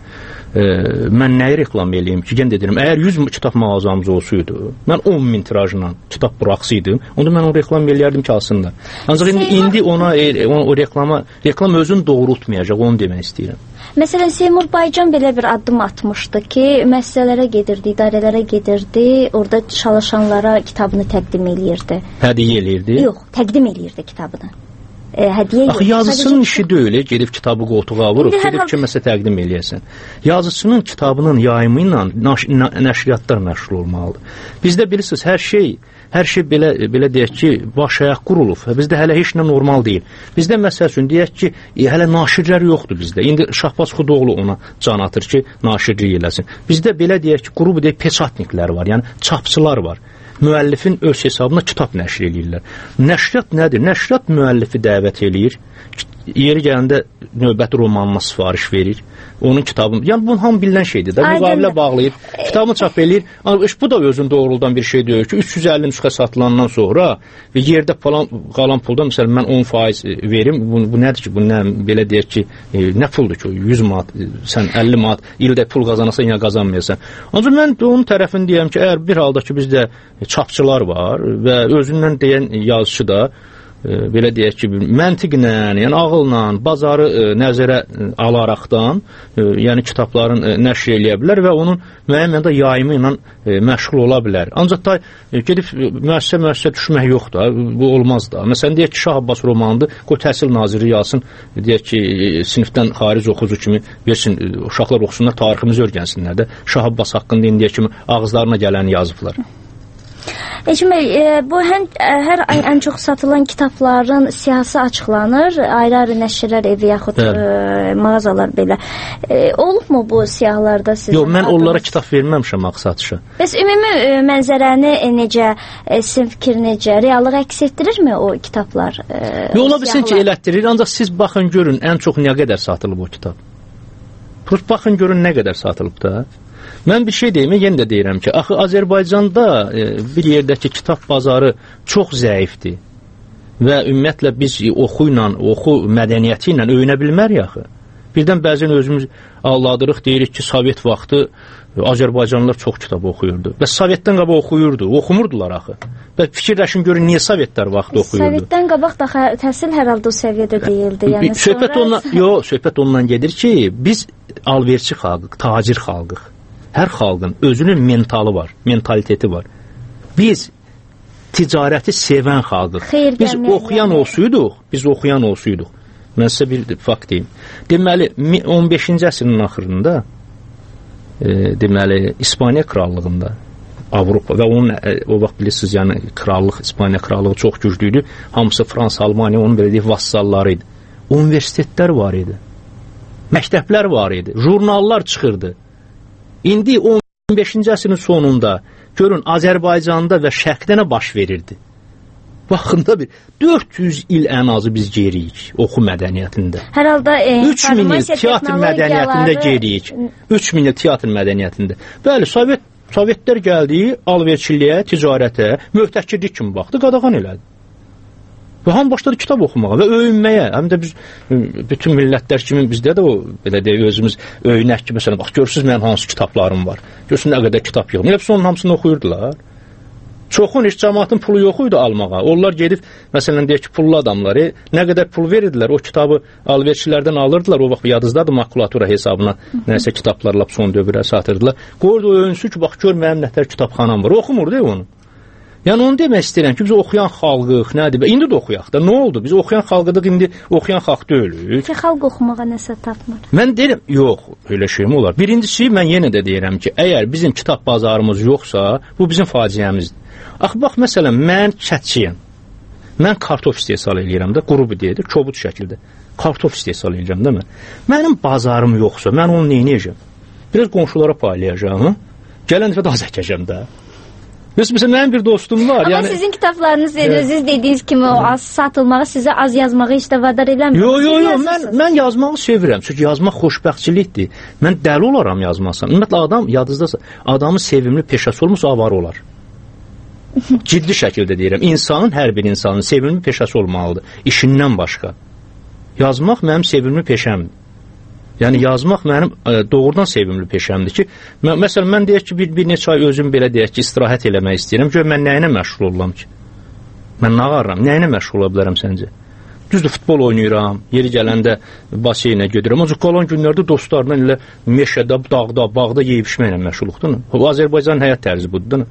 [SPEAKER 2] Mən nəyi reklam eləyim ki, yenə deyirəm, əgər 100 kitab mağazamız olsaydı, mən 10.000 tirajla kitab buraxsaydım, onda mən onu reklam eləyərdim ki, aslında. Ancaq indi ona o reklam özünü doğrultmayacaq, onu demək istəyirəm.
[SPEAKER 10] Məsələn, Seymur Baycan belə bir addım atmışdı ki, müəssisələrə gedirdi, idarələrə gedirdi, orada çalışanlara kitabını təqdim eləyirdi.
[SPEAKER 2] Hədiyyə eləyirdi?
[SPEAKER 10] Yox, təqdim eləyirdi kitabını. Hədiyyə yox.
[SPEAKER 2] Axı yazıçının işi deyil, gedib kitabı qoltuğa vurub, gedib kiməsə təqdim eləyəsən. Yazıçının kitabının yayımı ilə nəşriyyatlar məşğul olmalıdır. Bizdə bilirsiniz, hər şey belə deyək ki, baş-ayaq qurulub. Bizdə hələ heç nə normal deyil. Bizdə məsəl üçün deyək ki, hələ naşirlər yoxdur bizdə. İndi Şahbaz Xudoğlu ona can atır ki, naşirlik eləsin. Bizdə belə deyək ki, qrup deyək peçatniklər var, yəni çapçılar var. Müəllifin öz hesabına kitab nəşr eləyirlər. Nəşriyyat nədir? Nəşriyyat müəllifi dəvət eləyir. yeri gələndə növbəti romanına sifariş verir. Onun kitabını, yəni bunun hamı bilən şeydir də, müqavilə bağlayıb, kitabını çap eləyir. Bu da özün doğruldan bir şey deyil ki, 350 nüsxə satılandan sonra və yerdə falan qalan pulda, məsələn, mən 10% verim, bu nədir ki, bu nə, belə deyək ki, nə puldur ki, 100 manat, sən 50 manat, ildə pul qazanırsan, ya qazanmayasan. Ancaq mən onun tərəfini deyəm ki, əgər bir halda ki, bizdə çapçılar var və özündən deyən yazıcı da, belə deyək ki, məntiqlə, yəni ağılla, bazarı nəzərə alaraqdan, yəni kitabların nəşr eləyə bilər və onun müəyyən mənada yayımı ilə məşğul ola bilər. Ancaq da gedib müəssisə düşmək yoxdur, bu olmaz da. Məsələn, deyək ki, Şah Abbas romanıdır, qoy təhsil naziri yazsın, deyək ki, sinifdən xaric oxucu kimi versin, uşaqlar oxusunlar, tariximizi öyrənsinlər də. Şah Abbas haqqında indiyə kimi ağızlarına gələni yazıblar.
[SPEAKER 10] Elçin bəy, bu hər ay ən çox satılan kitabların siyahısı açıqlanır, ayrı-ayrı nəşrlər evi yaxud mağazalar belə. Olubmu bu siyahılarda sizin?
[SPEAKER 2] Yox, mən onlara kitab verməmişəm axı satışa.
[SPEAKER 10] Bəs ümumi mənzərəni necə, sizin fikir necə, reallıq əks etdirirmi o kitablar?
[SPEAKER 2] Yox, ola bilsin ki, elətdirir, ancaq siz baxın görün, ən çox nə qədər satılıb o kitab. Baxın görün nə qədər satılıb da. Mən bir şey deyim, yenə də deyirəm ki, axı Azərbaycanda bir yerdəki kitab bazarı çox zəifdir və ümumiyyətlə biz oxu mədəniyyəti ilə öyrənə bilmərik axı. Birdən bəzən özümüz aldadırıq, deyirik ki, Sovet vaxtı Azərbaycanlılar çox kitab oxuyurdu. Və Sovetdən qabaq oxuyurdu, oxumurdular axı. Və fikirləşin görün, niyə Sovetlər vaxtı oxuyurdu?
[SPEAKER 10] Sovetdən qabaq da təhsil hər halda o səviyyədə deyildi. Yəni
[SPEAKER 2] söhbət ondan gedir ki, biz alverçi xalqıq, tacir xalqıq. Hər xalqın özünün mentalı var, mentaliteti var. Biz ticarəti sevən xalqıq. Biz oxuyan olsayduq, mən sizə bir fakt deyim. Deməli, 15-ci əsrin axırında, deməli, İspaniya krallığında, Avropa və onun, o vaxt bilirsiniz, yəni krallıq, İspaniya krallığı çox güclüydü. Hamısı Fransa, Almaniya, onun belə deyək, vassalları idi. Universitetlər var idi, məktəblər var idi, jurnallar çıxırdı. İndi 15-ci əsrin sonunda görün Azərbaycanda və Şərqdə nə baş verirdi? Baxında 400 il ən azı biz geriyik oxu mədəniyyətində.
[SPEAKER 10] Hər halda
[SPEAKER 2] 3000 il teatr mədəniyyətində geriyik. 3000 il teatr mədəniyyətində. Bəli, Sovetlər gəldi, alverçiliyə, ticarətə, möhtəkirlik kimi baxdı, qadağan elədi. Və hamı başladı kitab oxumağa və öyünməyə. Həm də biz bütün millətlər kimi bizdə də o belə deyək özümüz öyünək ki, məsələn, bax görürsüz mənim hansı kitablarım var. Görürsüz nə qədər kitab yığılıb. Hepsi onun hamısını oxuyurdular. Çoxun heç cəmaatın pulu yox idi almağa. Onlar gedib məsələn deyək ki, pullu adamları nə qədər pul verirdilər, o kitabı alverçilərdən alırdılar. O vaxt yadınızdadır makulatura hesabına nəsə kitablarla son dövrə satırdılar. Qoyurdu öyünsün ki, bax gör mənim nətər kitabxanam var. Oxumurdu onu. Yəni onu demək istəyirəm ki, biz oxuyan xalqıq, nədir? İndi də oxuyaq da. Nə oldu? Biz oxuyan xalqıq, indi oxuyan xalq deyilik.
[SPEAKER 10] Ki, xalq oxumağa nəsə tapmır.
[SPEAKER 2] Mən deyirəm, yox, elə şey mi olar? Birincisi, mən yenə də deyirəm ki, əgər bizim kitab bazarımız yoxsa, bu bizim faciəmizdir. Axı, bax, məsələn, mən kətçiyəm. Mən kartof istehsal edirəm də, qrubu deyilir, kobud şəkildə. Kartof istehsal edirəm də mən. Mənim bazarım yoxsa, mən onu neynəyəcəm? Biraz qonşulara paylayacağım, gələn dəfə daha zəkəcəm də. Məsələn, mənim bir dostum var.
[SPEAKER 10] Amma sizin kitablarınız, siz dediyiniz kimi o az satılmağı, sizə az yazmağı heç də vadar eləmir.
[SPEAKER 2] Yox, mən yazmağı sevirəm. Çünki yazmaq xoşbəxtçilikdir. Mən dəli olaram yazmasam. Ümumiyyətlə, adam, yadınızdasa, adamın sevimli peşəsi olmasa avarı olar. Ciddi şəkildə deyirəm. İnsanın, hər bir insanın sevimli peşəsi olmalıdır. İşindən başqa. Yazmaq mənim sevimli peşəmdir. Yəni, yazmaq mənim doğrudan sevimli peşəmdir ki, məsələn, mən deyək ki, bir neçə ay özüm belə deyək ki, istirahət eləmək istəyirəm. Gör, mən nəyinə məşğul olam ki? Mən nə ağarram? Nəyinə məşğul ola bilərəm səncə? Düzdür, futbol oynayıram, yeri gələndə baseynə gedirəm. Ancaq qalan günlərdə dostlarla elə meşədə, dağda, bağda yeyib-içməklə məşğulluqdur. Azərbaycanın həyat tərzi budur.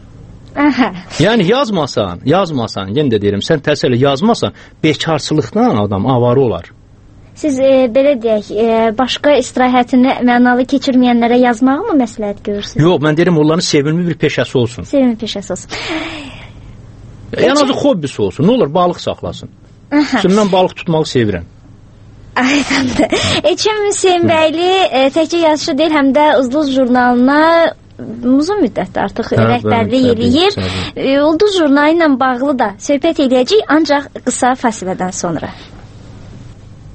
[SPEAKER 2] Yəni, yazmasan, yenə də deyirəm, sən təsəlli yazmasan, bekarçılıqdan adam avarı olar.
[SPEAKER 10] Siz belə deyək, başqa istirahətini mənalı keçirməyənlərə yazmağı mı məsləhət görürsünüz?
[SPEAKER 2] Yox, mən deyirəm, onların sevimli bir peşəsi olsun.
[SPEAKER 10] Sevimli peşəsi olsun.
[SPEAKER 2] Yəni, azı hobbisi olsun. Nə olur, balıq saxlasın. Şimdi mən balıq tutmağı sevirəm.
[SPEAKER 10] Aydındır. Elçin Hüseynbəyli təkcə yazışı deyil, həm də Ulduz jurnalına uzun müddətdə artıq rəhbərlik eləyir. Ulduz jurnalı ilə bağlı da söhbət eləyəcək, ancaq qısa fasilədən sonra.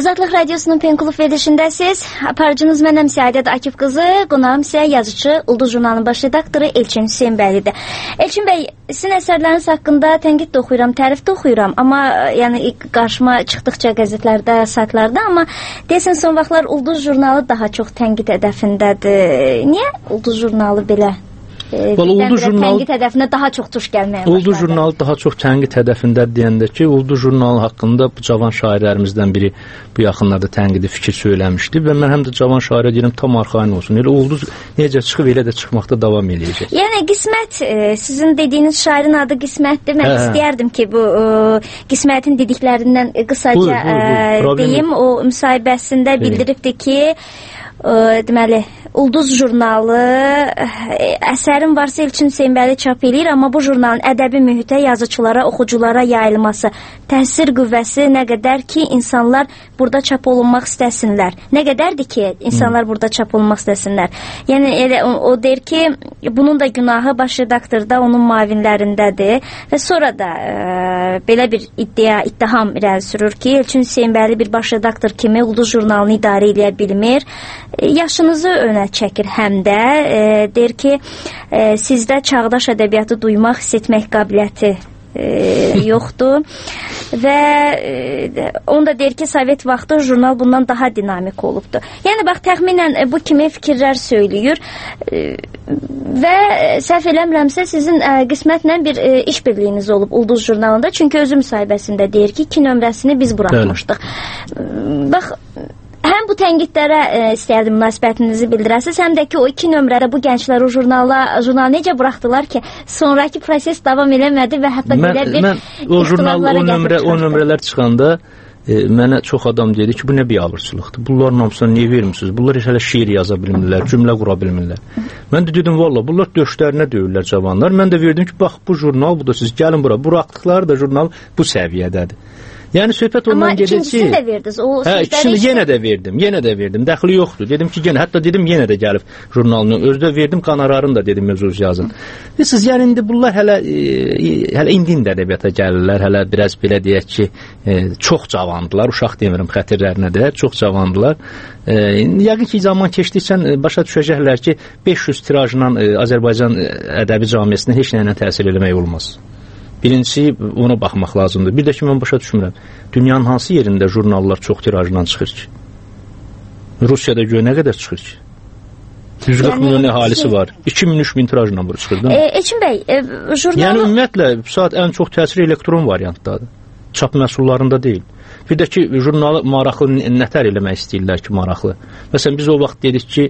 [SPEAKER 10] Azadlıq Radiosunun Penkulub verilişindəsiz. Aparıcınız mənəm Səadət Akif qızı, qonağım isə yazıcı, Ulduz jurnalının baş redaktoru Elçin Hüseynbəlidir. Elçin bəy, sizin əsərləriniz haqqında tənqid də oxuyuram, tərif də oxuyuram, amma yəni qarşıma çıxdıqca qəzetlərdə, saytlarda, amma deyəsən son vaxtlar Ulduz jurnalı daha çox tənqid hədəfindədir. Niyə Ulduz jurnalı belə?
[SPEAKER 2] Ulduz jurnalı
[SPEAKER 10] tənqid hədəfinə daha çox tuş gəlməyə başladı.
[SPEAKER 2] Ulduz jurnalı daha çox tənqid hədəfində deyəndə ki, Ulduz jurnalı haqqında bu cavan şairlərimizdən biri bu yaxınlarda tənqidi fikir söyləmişdi və mən həm də cavan şairə deyirəm tam arxayın olsun. Elə Ulduz necə çıxıb elə də çıxmaqda davam eləyəcək.
[SPEAKER 10] Yəni Qismət, sizin dediyiniz şairin adı Qismətdir. Mən istəyərdim ki, bu Qismətin dediklərindən qısaca deyim. O müsahibəsində bildiribdi ki, deməli, Ulduz jurnalı əsərin varsa Elçin Hüseynbəli çap eləyir, amma bu jurnalın ədəbi mühitə, yazıçılara, oxuculara yayılması, təsir qüvvəsi nə qədər ki, insanlar burada çap olunmaq istəsinlər. Nə qədərdir ki, insanlar burada çap olunmaq istəsinlər. Yəni, elə, o deyir ki, bunun da günahı baş redaktorda, onun mavinlərindədir və sonra da belə bir ittiham irəli sürür ki, Elçin Hüseynbəli bir baş redaktor kimi Ulduz jurnalını idarə edə bilmir. Yaşınızı önə çəkir həm də deyir ki, sizdə çağdaş ədəbiyyatı duymaq, hiss etmək qabiliyyəti yoxdur və onu da deyir ki, Sovet vaxtı jurnal bundan daha dinamik olubdur. Yəni, bax, təxminən bu kimi fikirlər söyləyir və səhv eləmirəmsə sizin Qismətlə bir iş birliyiniz olub Ulduz jurnalında, çünki özü müsahibəsində deyir ki, 2 nömrəsini biz buraxmışdıq. Bax, həm bu tənqidlərə istəyərdim münasibətinizi bildirəsiniz, həm də ki, o 2 nömrədə bu gənclər o jurnalı necə buraxdılar ki, sonraki proses davam eləmədi və hətta belə bir ixtilaflara gətirib
[SPEAKER 2] o nömrələr çıxanda mənə çox adam dedi ki, bu nə biabırçılıqdır, bunların hamısına niyə vermişsiniz, bunlar hələ şiir yaza bilmirlər, cümlə qura bilmirlər. Mən də dedim, valla, bunlar döşlərinə döyürlər cavanlar. Mən də verdim ki, bax, bu jurnal, bu da siz gəlin bura, buraxdıqları da jurnal bu səviyyədədir. Yəni söhbət ondan gedir ki... Amma ikincisini də verdiniz. İkincisini yenə də verdim. Dəxli yoxdur. Dedim ki, hətta dedim yenə də gəlib jurnalını. Özdə verdim, qanararını da dedim öz yazın. Siz, yəni indi bunlar hələ indi ədəbiyyata gəlirlər. Hələ biraz belə deyək ki, çox cavandılar. Uşaq demirəm xətirlərinə də. Çox cavandılar. Yəqin ki, zaman keçdikcə başa düşəcəklər ki, 500 tirajla Azərbaycan ədəbi camiyyəsinə heç nəylə təsir eləmək olmaz. Birincisi, ona baxmaq lazımdır. Bir də ki, mən başa düşmürəm. Dünyanın hansı yerində jurnallar çox tirajla çıxır ki? Rusiyada göyə nə qədər çıxır ki? 140 milyon əhalisi var. 2000-3000 tirajla bura çıxır.
[SPEAKER 10] Elçin bəy, jurnalı...
[SPEAKER 2] Yəni, ümumiyyətlə, saat ən çox təsir elektron variantdadır. Çap məhsullarında deyil. Bir də ki, jurnalı maraqlı nətər eləmək istəyirlər ki, maraqlı. Məsələn, biz o vaxt dedik ki,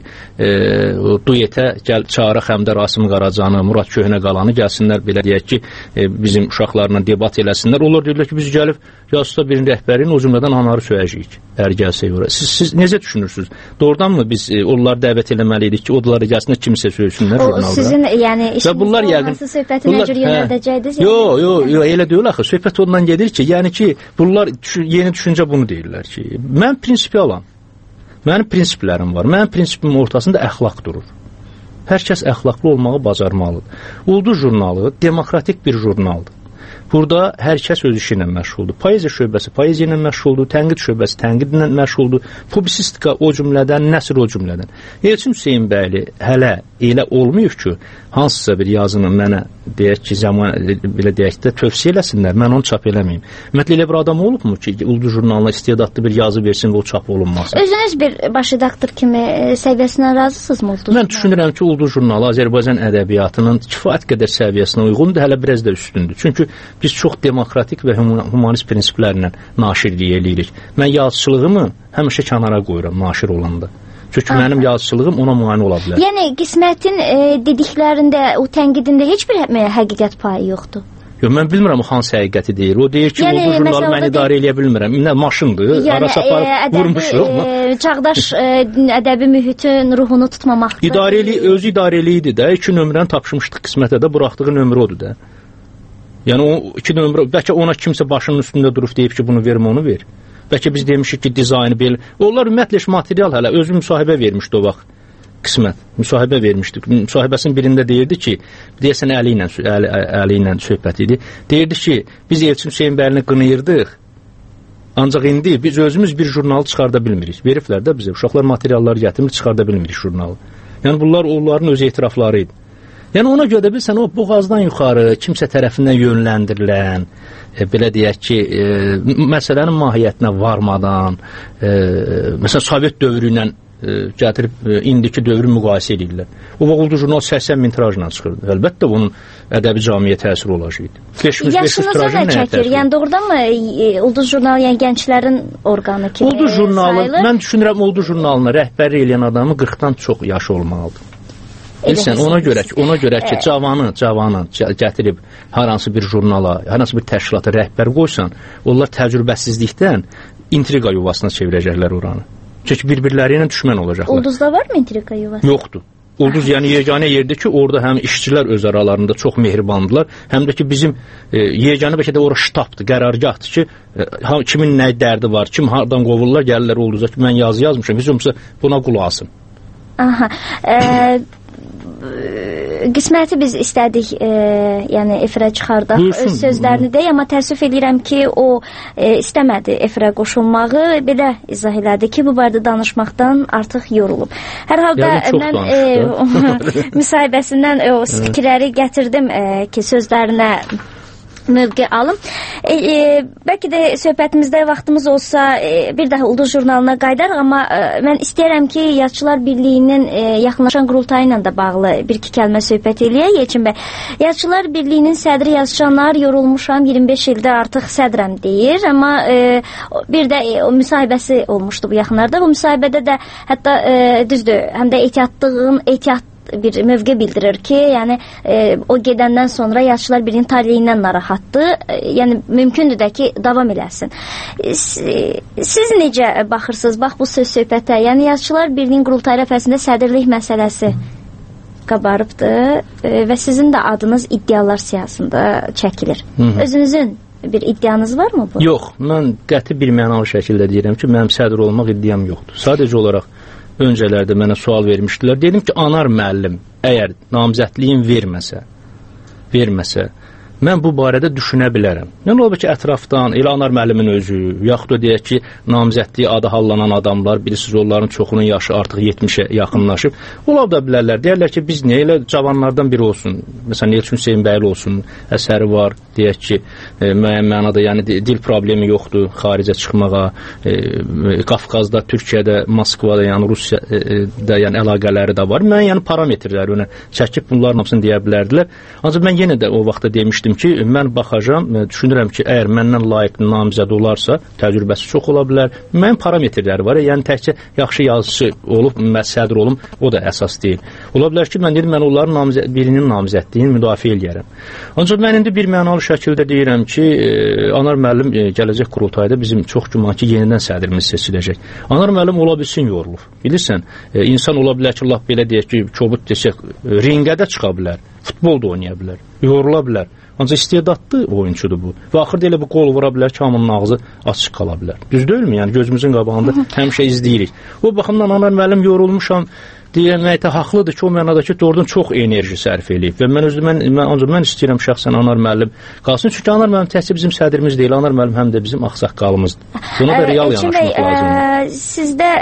[SPEAKER 2] duetə çağıraq Həmdə Rasim Qaracanı, Murad Köhnə qalanı gəlsinlər, belə deyək ki, bizim uşaqlarla debat eləsinlər. Onlar deyirlər ki, biz gəlib yazıda bir rəhbərin o cümlədən anarı söyəcəyik, əgər gəlsək ora. Siz necə düşünürsünüz? Doğrudanmı biz onları dəvət eləməliydik ki, odaları gəlsinə kimsə söysünlər jurnalda?
[SPEAKER 10] Sizin, yəni, işinizdə olması söhbəti nə cür yönəldəcəkdiniz?
[SPEAKER 2] Yox, elə deyil axı. Söhbət ondan gedir ki, yəni ki, bunlar yeni düşüncə bunu deyirlər ki, mən prinsipiyalam. Mənim prinsiplərim var. Mənim prinsipimin ortasında əxlaq durur. Hər kəs əxlaqlı olmağı bacarmalıdır. Ulduz jurnalı demokratik bir jurnaldır. Burada hər kəs öz işi ilə məşğuldur. Poeziya şöbəsi poeziya ilə məşğuldur, tənqid şöbəsi tənqid ilə məşğuldur, publisistika o cümlədən, nəsr o cümlədən. Elçin Hüseynbəyli hələ elə olmayıb ki, hansısa bir yazını mənə deyək ki, belə deyək də tövsiyə eləsinlər, mən onu çap eləməyim. Ümumiyyətlə elə bir adam olubmu ki, Ulduz jurnalına istedadlı bir yazı versin və o çap olunmasın?
[SPEAKER 10] Özünüz bir baş redaktor kimi səviyyəsindən razısınızmı Ulduz jurnalı?
[SPEAKER 2] Mən düşünürəm ki, Ulduz jurnalı Azərbaycan ədəbiyyatının kifayət qədər səviyyəsinə uyğundur, hələ biraz da üstündür. Çünki biz çox demokratik və humanist prinsiplərlə naşirlik eləyirik. Mən yazıçılığımı həmişə kənara qoyuram naşir olanda. Çünki mənim yazıçılığım ona mane ola bilər.
[SPEAKER 10] Yəni Qismətin dediklərində, o tənqidində heç bir həqiqət payı yoxdur.
[SPEAKER 2] Yox, mən bilmirəm o hansı həqiqəti deyir. O deyir ki, Ulduz jurnalı mən idarə eləyə bilmirəm. Nə maşındır, ara saparıb vurmuşuq.
[SPEAKER 10] Çağdaş ədəbi mühitin ruhunu tutmamaqdır.
[SPEAKER 2] Özü idarəli idi də, 2 nömrəni tapşırmışdıq Qismətə də, buraxdığı nömrə odur da. Yəni o 2 nömrə, bəlkə ona kimsə başının üstündə durub deyib ki, bunu vermə, onu ver. Bəlkə biz demişik ki, dizaynı belə. Onlar ümumiyyətlə material hələ özü müsahibə vermişdi o vaxt. Qismət müsahibə vermişdik. Müsahibəsinin birində deyirdi ki, deyəsən Əli ilə söhbət idi. Deyirdi ki, biz Elçin Hüseynbəyli qınayırdıq. Ancaq indi biz özümüz bir jurnalı çıxarda bilmirik. Veriblər də bizə. Uşaqlar materialları gətirmir, çıxarda bilmirik jurnalı. Yəni bunlar onların öz etirafları idi. Yəni ona görə də bilsən o boğazdan yuxarı kimsə tərəfindən yönləndirilən, belə deyək ki, məsələnin mahiyyətinə varmadan, məsələn Sovet dövrü ilə gətirib indiki dövrü müqayisə edirlər. O vaxt jurnal 80.000 tirajla çıxırdı. Əlbəttə bunun ədəbi camiyə təsiri olacaqdı. 500 tirajın nə çəkir?
[SPEAKER 10] Yəni doğrudanmı Ulduz jurnalı yəni gənclərin orqanı kimi
[SPEAKER 2] Ulduz jurnalı, mən düşünürəm Ulduz jurnalına rəhbərlik edən adamı 40-dan çox yaşı olmalıdır. Bilsən, ona görə ki, cavanı gətirib haransı bir jurnala, haransı bir təşkilata rəhbər qoysan, onlar təcrübəsizlikdən intriqa yuvasına çevirəcəklər oranı. Çünki bir-birləri ilə düşmən olacaqlar.
[SPEAKER 10] Ulduzda varmı intriqa yuvası?
[SPEAKER 2] Yoxdur. Ulduz yəni yeganə yerdir ki, orada həm işçilər öz aralarında çox mehribandılar, həm də ki bizim yeganə bəlkə də ora ştabdır, qərargahdır ki, kimin nə dərdi var, kim hardan qovurlar, gəlirlər Ulduza ki, mən yazı yazmışam, heç olmasa buna qulaq asın.
[SPEAKER 10] Aha. Qisməti biz istədik, yəni efirə çıxardaq öz sözlərini deyək, amma təəssüf edirəm ki, o istəmədi efirə qoşulmağı, belə izah elədi ki, bu barədə danışmaqdan artıq yorulub. Hər halda mən müsahibəsindən o fikirləri gətirdim ki, sözlərinə mövqe alım. Bəlkə də söhbətimizdə vaxtımız olsa bir daha Ulduz jurnalına qayıdarıq, amma mən istəyirəm ki, Yazıçılar Birliyinin yaxınlaşan qurultayı ilə də bağlı bir-iki kəlmə söhbət eləyək. Elçin bəy, Yazıçılar Birliyinin sədri Yazıçanlar yorulmuşam, 25 ildə artıq sədrəm deyir, amma bir də o müsahibəsi olmuşdu bu yaxınlarda. Bu müsahibədə də hətta düzdür, həm də ehtiyat bir mövqe bildirir ki, yəni o gedəndən sonra Yazıçılar Birliyinin taleyindən narahatdır. Yəni mümkündür də ki, davam eləsin. Siz necə baxırsınız bax bu söz-söhbətə? Yəni Yazıçılar Birliyinin qurultayı rəfəsində sədrlik məsələsi qabarıbdır və sizin də adınız iddialar siyasında çəkilir. Özünüzün bir iddianız varmı bu?
[SPEAKER 2] Yox, mən qəti bir mənalı şəkildə deyirəm ki, mənim sədr olmaq iddiam yoxdur. Sadəcə olaraq öncələrdə mənə sual vermişdilər. Dedim ki, Anar müəllim əgər namizədliyin verməsə, mən bu barədə düşünə bilərəm. Yəni ola ki, ətrafdan elə Anar müəllimin özü, yaxud da deyək ki, namizədliyi adı hallanan adamlar, bilirsiniz, onların çoxunun yaşı artıq 70-ə yaxınlaşıb. Ola da bilərlər, deyərlər ki, biz nə elə cavanlardan biri olsun, məsələn, Elçin Hüseynbəyli olsun, əsəri var, deyək ki, müəyyən mənada, yəni dil problemi yoxdur, xaricə çıxmağa, Qafqazda, Türkiyədə, Moskvada, yəni Rusiyada, yəni əlaqələri də var. Mən yəni parametrləri ona çəkib bunların hamısını deyə bilərdilər. Ancaq mən yenə də o vaxtda demişdim ki, mən baxacam, düşünürəm ki, əgər məndən layiq namizəd olarsa, təcrübəsi çox ola bilər. Mənim parametrləri var, yəni təkcə yaxşı yazıcı olub, sədr olum, o da əsas deyil. Ola bilər ki, mən dedim, mən onların birinin namizədliyini müdafiə eləyərəm. Ancaq mən indi bir mənalı şəkildə deyirəm ki, Anar müəllim gələcək qurultayda bizim çox güman ki, yenidən sədrimiz seçiləcək. Anar müəllim ola bilsin yorulur. Bilirsən, insan ola bilər ki, laf belə deyək ki, kobud desək, ringə də çıxa bilər, futbol da oynaya bilər, yorula bilər. Ancaq istedadlı oyunçudur bu. Və axırda elə bu qol vura bilər ki, hamının ağzı açıq qala bilər. Düz deyilmi? Yəni gözümüzün qabağında həmişə izləyirik. O baxımdan Anar müəllim yorulmuşam deyilməkdə haqlıdır ki, o mənada ki, doğrudan çox enerji sərf eləyib. Və ancaq mən istəyirəm şəxsən Anar müəllim qalsın. Çünki Anar müəllim təhsil bizim sədrimiz deyil. Anar müəllim həm də bizim ağsaqqalımızdır. Buna da real yanaşmaq lazımdır.
[SPEAKER 10] Sizdə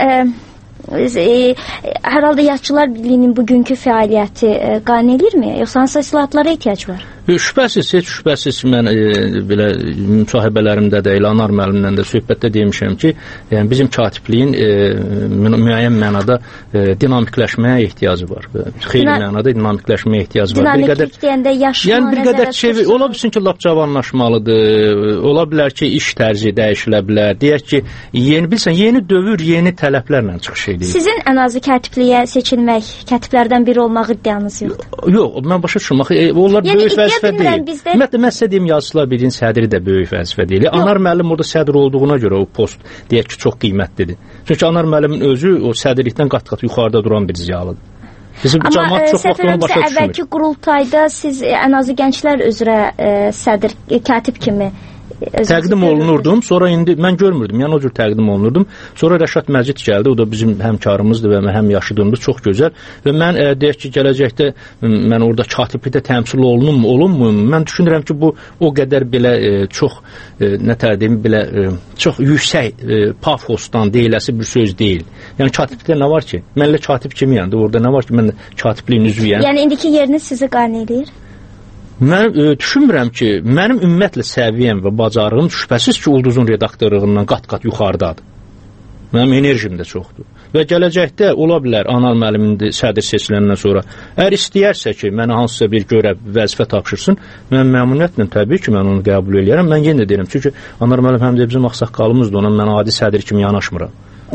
[SPEAKER 10] hər halda Yazıçılar Birliyinin bugünkü fəaliyyəti qane elirmi? Yoxsa hansı islahatlara ehtiyac var?
[SPEAKER 2] Şübhəsiz, heç şübhəsiz mən belə müsahibələrimdə də, Anar müəllimlə də söhbətdə demişəm ki, yəni bizim katibliyin müəyyən mənada dinamikləşməyə ehtiyacı var. Xeyli mənada dinamikləşməyə ehtiyacı var.
[SPEAKER 10] Dinamiklik deyəndə yaşma,
[SPEAKER 2] yəni bir qədər ola bilsin ki, lap cavanlaşmalıdır, ola bilər ki, iş tərzi dəyişilə bilər, deyək ki, yeni dövr, yeni tələblərlə çıxış edir.
[SPEAKER 10] Sizin ən azı katibliyə seçilmək, katiblərdən biri olmaq iddianız yoxdur?
[SPEAKER 2] Yox, mən başa düşürəm. Onlar böyük vəzifə deyil. Mən sizə deyim, Yazıçılar Birliyinin sədri də böyük vəzifə deyil. Anar müəllim orada sədr olduğuna görə o post deyək ki, çox qiymətlidir. Çünki Anar müəllimin özü o sədrlikdən qat-qat yuxarıda duran bir ziyalıdır. Bizim cəmaət çox vaxt onu başa düşmür.
[SPEAKER 10] Əvvəlki qurultayda siz ən azı gənclər üzrə sədr, katib kimi
[SPEAKER 2] təqdim olunurdum. Sonra indi mən görmürdüm. Yəni o cür təqdim olunurdum. Sonra Rəşad Məcid gəldi. O da bizim həmkarımızdır və həm yaşıdığımız çox gözəl. Və mən deyək ki, gələcəkdə mən orada katiblikdə təmsil olunmu? Mən düşünürəm ki, bu o qədər belə çox nə deyim, belə çox yüksək pafosdan deyiləsi bir söz deyil. Yəni katiblikdə nə var ki? Mən elə katib kimiyəm? Orada nə var ki, mən katibliyin üzvüyəm.
[SPEAKER 10] Yəni indiki yeriniz sizi qane edir?
[SPEAKER 2] Mən düşünmürəm ki, mənim ümumiyyətlə səviyyəm və bacarığım şübhəsiz ki, Ulduzun redaktorluğundan qat-qat yuxarıdadır. Mənim enerjim də çoxdur. Və gələcəkdə ola bilər Anar müəllimin sədr seçiləndən sonra əgər istəyərsə ki, mənə hansısa bir görəv, vəzifə tapşırsın, mən məmnuniyyətlə təbii ki, mən onu qəbul edərəm. Mən yenə də deyirəm, çünki Anar müəllim həm də bizim ağsaqqalımızdır, ona mən adi sədr kimi yanaşmıram.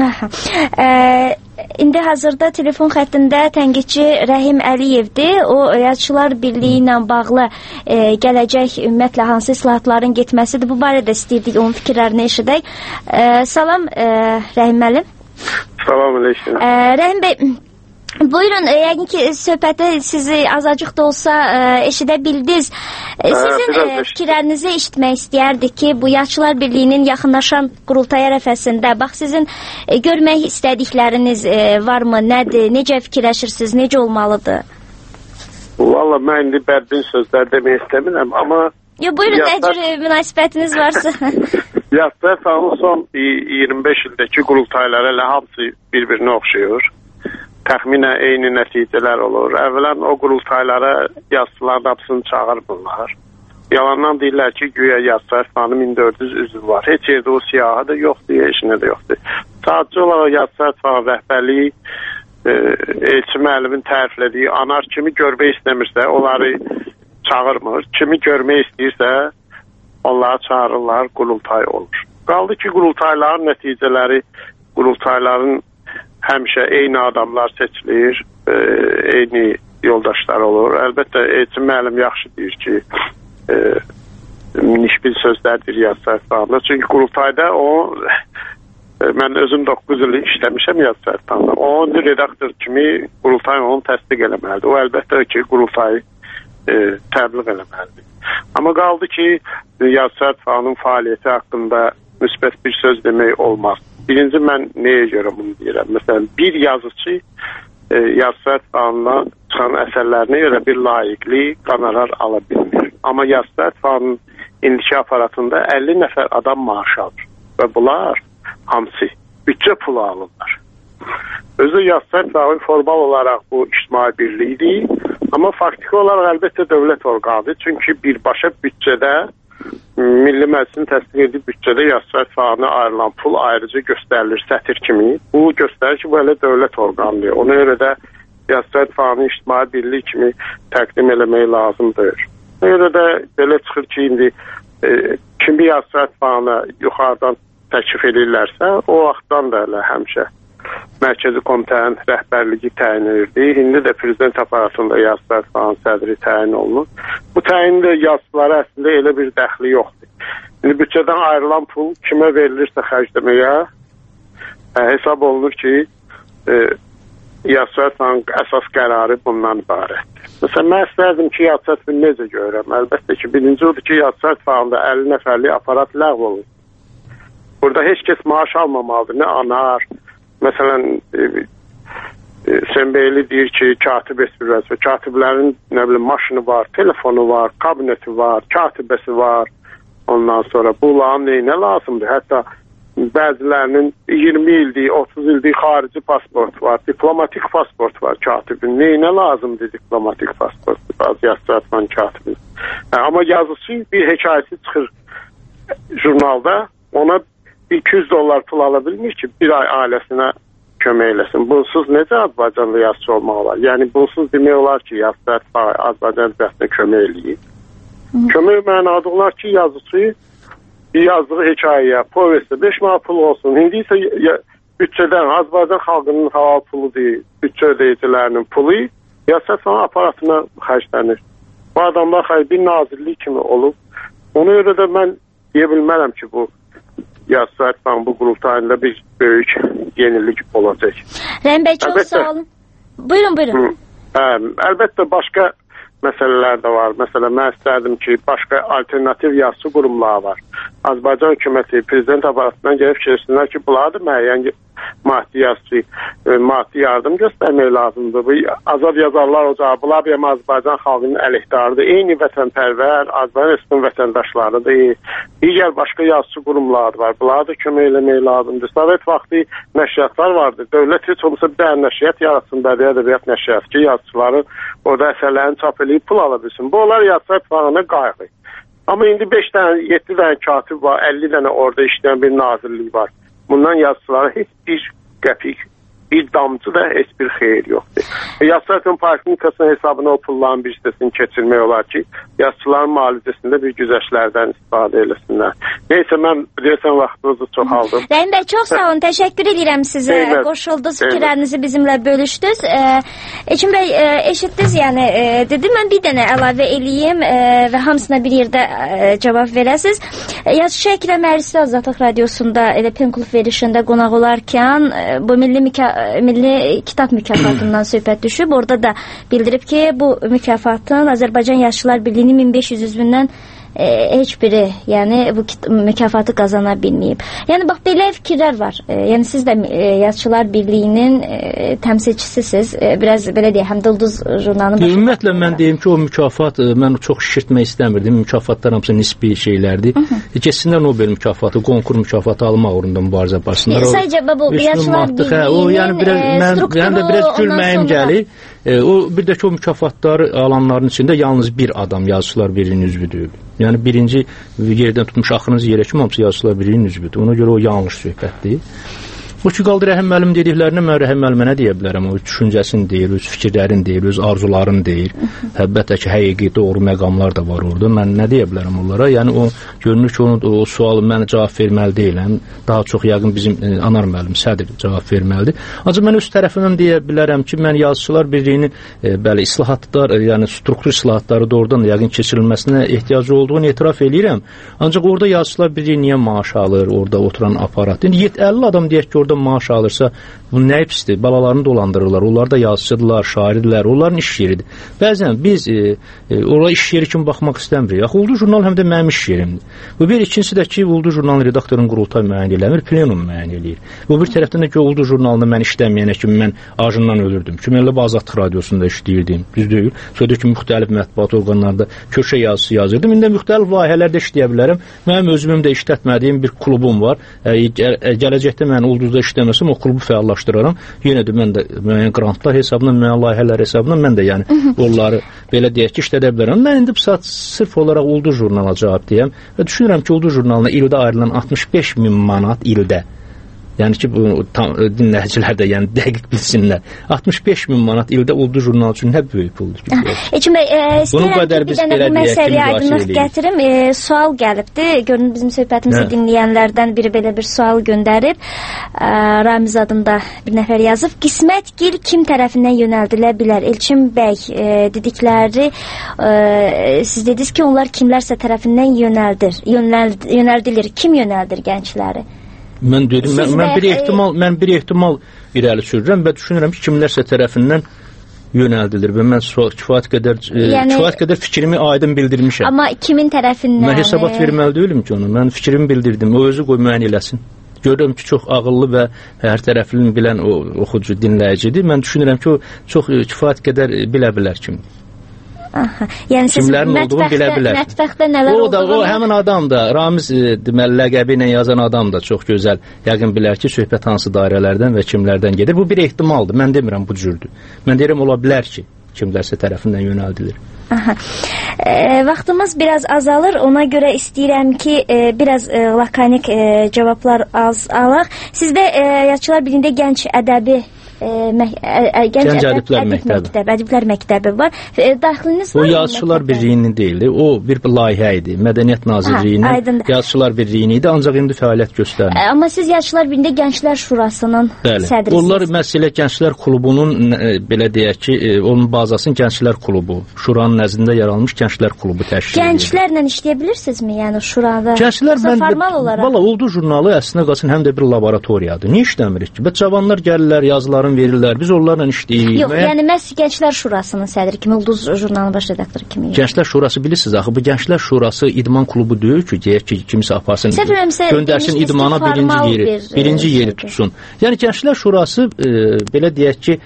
[SPEAKER 10] İndi hazırda telefon xəttində tənqidçi Rəhim Əliyevdir. O Yazıçılar Birliyi ilə bağlı gələcək ümumiyyətlə hansı islahatların getməsidir. Bu barədə istəyirdik onun fikirlərini eşidək. Salam Rəhim müəllim.
[SPEAKER 7] Salam aleyküm.
[SPEAKER 10] Rəhim bəy, buyurun, yəqin ki söhbəti sizi azacıq da olsa eşidə bildiniz. Sizin fikirlərinizi eşitmək istəyərdik ki, bu Yazıçılar Birliyinin yaxınlaşan qurultay ərəfəsində bax sizin görmək istədikləriniz varmı, nədir, necə fikirləşirsiniz, necə olmalıdır?
[SPEAKER 7] Valla mən indi bədbin sözlər demək istəmirəm, amma
[SPEAKER 10] buyurun, nə cür münasibətiniz varsa.
[SPEAKER 7] Yazıçılar Birliyinin son 25 ildəki qurultayları ilə hamısı bir-birinə oxşayır. Təxminən eyni nəticələr olur. Əvvələn o qurultaylara yazıçıların hamısını çağırmırlar. Yalandan deyirlər ki, güya Yazıçılar Birliyinin 1400 üzvü var. Heç yerdə o siyahı da yoxdur, işinə də yoxdur. Sadəcə olaraq Yazıçılar Birliyinin rəhbərliyi Elçi müəllimin təriflədiyi Anar kimi görmək istəmirsə, onları çağırmır. Kimi görmək istəyirsə, onları çağırırlar, qurultay olur. Qaldı ki, qurultayların nəticələri, qurultayların həmişə eyni adamlar seçilir, eyni yoldaşlar olur. Əlbəttə, Elçi müəllim yaxşı deyir ki, nişbil sözlərdir Yazıçılar Birliyində. Çünki qurultayda o, mən özüm 9 il işləmişəm Yazıçılar Birliyində. O, redaktor kimi qurultay onu təsdiq eləməlidir. O, əlbəttə ki, qurultayı təbliğ eləməlidir. Amma qaldı ki, Yazıçılar Birliyinin fəaliyyəti haqqında müsbət bir söz demək olmaz. Birinci, mən nəyə görə bunu deyirəm? Məsələn, bir yazıcı Yazıçılar Birliyindən çıxan əsərlərinə görə bir layiqli qonorar ala bilmir. Amma Yazıçılar Birliyinin indiki aparatında 50 nəfər adam maaş alır. Və bunlar hamısı büdcə pulu alırlar. Özü Yazıçılar Birliyi formal olaraq bu ictimai birliyidir. Amma faktiki olaraq əlbəttə dövlət orqanıdır. Çünki birbaşa büdcədə Milli Məclisin təsdiq edib büdcədə Yazıçılar Birliyinə ayrılan pul ayrıca göstərilir sətir kimi. Bu göstərir ki, bu elə dövlət orqanıdır. Ona görə də Yazıçılar Birliyini ictimai birlik kimi təqdim eləmək lazımdır. Ona görə də belə çıxır ki, indi kimi Yazıçılar Birliyinə yuxarıdan təklif edirlərsə, o vaxtdan da elə həmişə Mərkəzi Komitənin rəhbərliyi təyin edirdi. İndi də prezident aparatında Yazıçılar Birliyinin sədri təyin olunur. Bu təyində yazıçılara əslində elə bir dəxli yoxdur. İndi büdcədən ayrılan pul kimə verilirsə xərcləməyə hesab olunur ki, Yazıçılar Birliyinin əsas qərarı bundan ibarətdir. Məsələn, mən istərdim ki, Yazıçılar Birliyini necə görürəm? Əlbəttə ki, birinci odur ki, Yazıçılar Birliyində 50 nəfərlik aparat ləğv olunur. Burada heç kəs maaş almamalıdır, nə anar. Məsələn, Sembeyli deyir ki, katib esbirləsi, katiblərin nə bilim, maşını var, telefonu var, kabineti var, katibəsi var. Ondan sonra bunların neyinə lazımdır? Hətta bəzilərinin 20 ildir, 30 ildir xarici pasport var, diplomatik pasport var katibin. Neyinə lazımdır diplomatik pasport? Bazı yazıçılardan katibin. Amma yazıcı bir hekayəsi çıxır jurnalda, ona $200 pul ala bilmir ki, bir ay ailəsinə kömək eləsin. Bunsuz necə Azərbaycanlı yazıcı olmaq olar? Yəni, bunsuz demək olar ki, yazıcılar Azərbaycan dünyasına kömək eləyir. Kömək mənada olar ki, yazıcı bir yazdığı hekayəyə, povestə 5 manat pul olsun. İndi isə bütçədən, Azərbaycan xalqının halal pulu deyil, bütçə ödəyicilərinin pulu yazıçı aparatına xərclənir. Bu adamlar bir nazirlik kimi olub. Ona görə də mən deyə bilmərəm ki, bu Yazıçılar Birliyinin bu qurultayında bir böyük yenilik olacaq.
[SPEAKER 10] Rəhim bəy, çox sağ olun. Buyurun.
[SPEAKER 7] Əlbəttə, başqa məsələlər də var. Məsələn, mən istərdim ki, başqa alternativ yazıçı qurumlar var. Azərbaycan hökuməti prezident aparatından gəlib fikirləşsinlər ki, bunlar da müəyyən maddi yardım göstərmək lazımdır. Bu Azad Yazarlar Ocağı, bunlar bir Azərbaycan xalqının əleyhdarıdır. Eyni vətənpərvər, Azərbaycan vətəndaşlarıdır. Digər başqa yazıçı qurumlar var. Bunlar da kömək eləmək lazımdır. Sovet vaxtı nəşriyyatlar vardı. Dövlət heç olmasa bir dənə nəşriyyat yaratsın, bədii ədəbiyyat nəşriyyatı ki, yazıçıları orada əsərlərini çap edib pul ala bilsin. Bu onlar yazıçı ittifaqına qayğı. Amma indi 5 dənə, 7 dənə katib var, 50 dənə orada işləyən bir nazirlik var. Bundan yazıçılara heç bir qəpik, bir damcı da heç bir xeyir yoxdur. Yazıçıların poliklinikasının hesabına o pulların bir hissəsini keçirmək olar ki, yazıçıların müalicəsində bir güzəştlərdən istifadə eləsinlər. Neysə, mən bilirsən vaxtınızı çox aldım.
[SPEAKER 10] Rəhim bəy, çox sağ olun, təşəkkür edirəm sizə. Qoşuldunuz, fikirlərinizi bizimlə bölüşdünüz. Ekim bəy, eşitdiniz, yəni, dedim, mən bir dənə əlavə eləyim və hamısına bir yerdə cavab verəsiniz. Yazıçı Şəkil Əmərisi Azadlıq Radiosunda elə Penklub verilişində qonaq olarkən bu Milli Kitab mükafatından söhbət düşüb. Orada da bildirib ki, bu mükafatın Azərbaycan Yazıçılar Birliyinin 1500 üzvündən heç biri, yəni bu mükafatı qazana bilməyib. Yəni bax, belə fikirlər var. Yəni siz də Yazıçılar Birliyinin təmsilçisisiniz. Biraz belə deyək, həm də Ulduz jurnalının başında.
[SPEAKER 2] Ümumiyyətlə mən deyim ki, o mükafat mən çox şişirtmək istəmirdim. Mükafatlar hamısı nisbi şeylərdir. Keçsinlər Nobel mükafatı, konkur mükafatı almaq uğrunda mübarizə başlasınlar.
[SPEAKER 10] Sadəcə bu Yazıçılar Birliyinin
[SPEAKER 2] strukturu yəni biraz gülməyim gəlir. O bir də ki, o mükafatları alanların içində yalnız bir adam Yazıçılar Birliyinin üzvüdür. Yəni birinci yerdən tutmuş axırıncı yerə kimi hamısı Yazıçılar Birliyinin üzvüdür. Ona görə o yanlış söhbətdir. O ki, qaldı Rəhim müəllim dediklərinə, mən Rəhim müəllimə nə deyə bilərəm? O düşüncəsini deyir, öz fikirlərini deyir, öz arzularını deyir. Əlbəttə ki, həqiqi, doğru məqamlar da var orada. Mən nə deyə bilərəm onlara? Yəni, o görünür ki, o sualı mən cavab verməli deyiləm. Daha çox yəqin bizim Anar müəllim, sədr cavab verməlidir. Ancaq mən öz tərəfimdən deyə bilərəm ki, mən Yazıçılar Birliyinin bəli, islahatlar, yəni struktur islahatları doğrudan da yəqin keçirilməsinə ehtiyacı olduğunu etiraf eləyirəm. Ancaq orada Yazıçılar Birliyi niyə maaş alır, orada oturan aparat? İndi 50 adam deyək ki, orada maaş alırsa, bu nə pisdir? Balalarını dolandırırlar. Onlar da yazıçıdırlar, şairdirlər. Onların iş yeridir. Bəzən biz oraya iş yeri kimi baxmaq istəmirik. Axı, Ulduz jurnal həm də mənim iş yerimdir. Bu bir, ikincisi də ki, Ulduz jurnalının redaktorun qurultay müəyyən eləmir, plenum müəyyən eləyir. Bu bir tərəfdən də ki, Ulduz jurnalında mən işləməyənə kimi mən acından ölürdüm. Ki, mən Azadlıq Radiosunda işləyirdim. Düz deyil. Sonra ki, müxtəlif mətbuat orqanlarında köşə yazısı yazırdım. İndi müxtəlif layihələrdə işləyə bilərəm. Mənim özümün də işlətmədiyim bir klubum var. Gələcəkdə mən Ulduzda işləməsəm, o klubu fəallaşdıraram. Yenə də mən də müəyyən qrantlar hesabına, müəyyən layihələr hesabına mən də yəni onları belə deyək ki, işlədə bilərəm. Mən indi bu saat sırf olaraq Ulduz jurnalına cavab deyəm və düşünürəm ki, Ulduz jurnalına ildə ayrılan 65.000 manat ildə. Yəni ki, bu dinləyicilər də yəni dəqiq bilsinlər. 65.000 manat ildə Ulduz jurnal üçün nə böyük puldur ki.
[SPEAKER 10] Ekim bəy, istəyirəm ki, bir dənə bu məsələyə aydınlıq gətirim. Sual gəlibdi. Görün, bizim söhbətimizi dinləyənlərdən biri belə bir sual göndərib. Ramiz adında bir nəfər yazıb. Qismətgil kim tərəfindən yönəldilə bilər? Elçin bəy dedikləri, siz dediniz ki, onlar kimlərsə tərəfindən yönəldilir. Kim yönəldir gəncləri?
[SPEAKER 2] Mən dedim, mən bir ehtimal irəli sürürəm və düşünürəm ki, kimlərsə tərəfindən yönəldilir və mən kifayət qədər fikrimi aydın bildirmişəm.
[SPEAKER 10] Amma kimin tərəfindən?
[SPEAKER 2] Mən hesabat verməli deyiləm ki, onu. Mən fikrimi bildirdim. O özü qoy müəyyən eləsin. Görürəm ki, çox ağıllı və hər tərəfli bilən oxucu, dinləyicidir. Mən düşünürəm ki, o çox kifayət qədər bilə bilər kimdir.
[SPEAKER 10] Yəni siz
[SPEAKER 2] mətbəxdə nələr olduğunu... O həmin adam da, Ramiz deməli, ləqəbi ilə yazan adam da çox gözəl yəqin bilər ki, söhbət hansı dairələrdən və kimlərdən gedir. Bu bir ehtimaldır, mən demirəm bu cürdür. Mən deyirəm, ola bilər ki, kimlərsə tərəfindən yönəldilir.
[SPEAKER 10] Vaxtımız biraz azalır, ona görə istəyirəm ki, biraz lakanik cavablar alaq. Sizdə Yazıçılar Birliyində gənc ədəbi
[SPEAKER 2] Gənc
[SPEAKER 10] Ədəblər Məktəbi var. Daxiliniz var mı?
[SPEAKER 2] O Yazıçılar Birliyinin deyildi. O bir layihə idi. Mədəniyyət Nazirliyinin Yazıçılar Birliyini idi, ancaq indi fəaliyyət göstərmir.
[SPEAKER 10] Amma siz Yazıçılar Birliyində Gənclər Şurasının sədrisiniz.
[SPEAKER 2] Onlar məsələ Gənclər Klubunun, belə deyək ki, onun bazasının Gənclər Klubu, Şuranın nəzdində yer almış Gənclər Klubu təşkil edir.
[SPEAKER 10] Gənclərlə işləyə bilirsinizmi? Yəni Şurada formal olaraq?
[SPEAKER 2] Valla, Ulduz jurnalı əslində qalsın həm də bir laboratoriyadır. Niyə işləmirik ki? Cavanlar gəlirlər, yazılarını imkan verirlər. Biz onlarla işləyirik.
[SPEAKER 10] Yox, yəni məhz Gənclər Şurasının sədri kimi, Ulduz jurnalının baş redaktoru kimi.
[SPEAKER 2] Gənclər Şurası bilirsiniz axı, bu Gənclər Şurası idman klubu deyil ki, deyək ki, kimsə aparsın, göndərsin idmana birinci yeri tutsun. Yəni Gənclər Şurası belə deyək ki,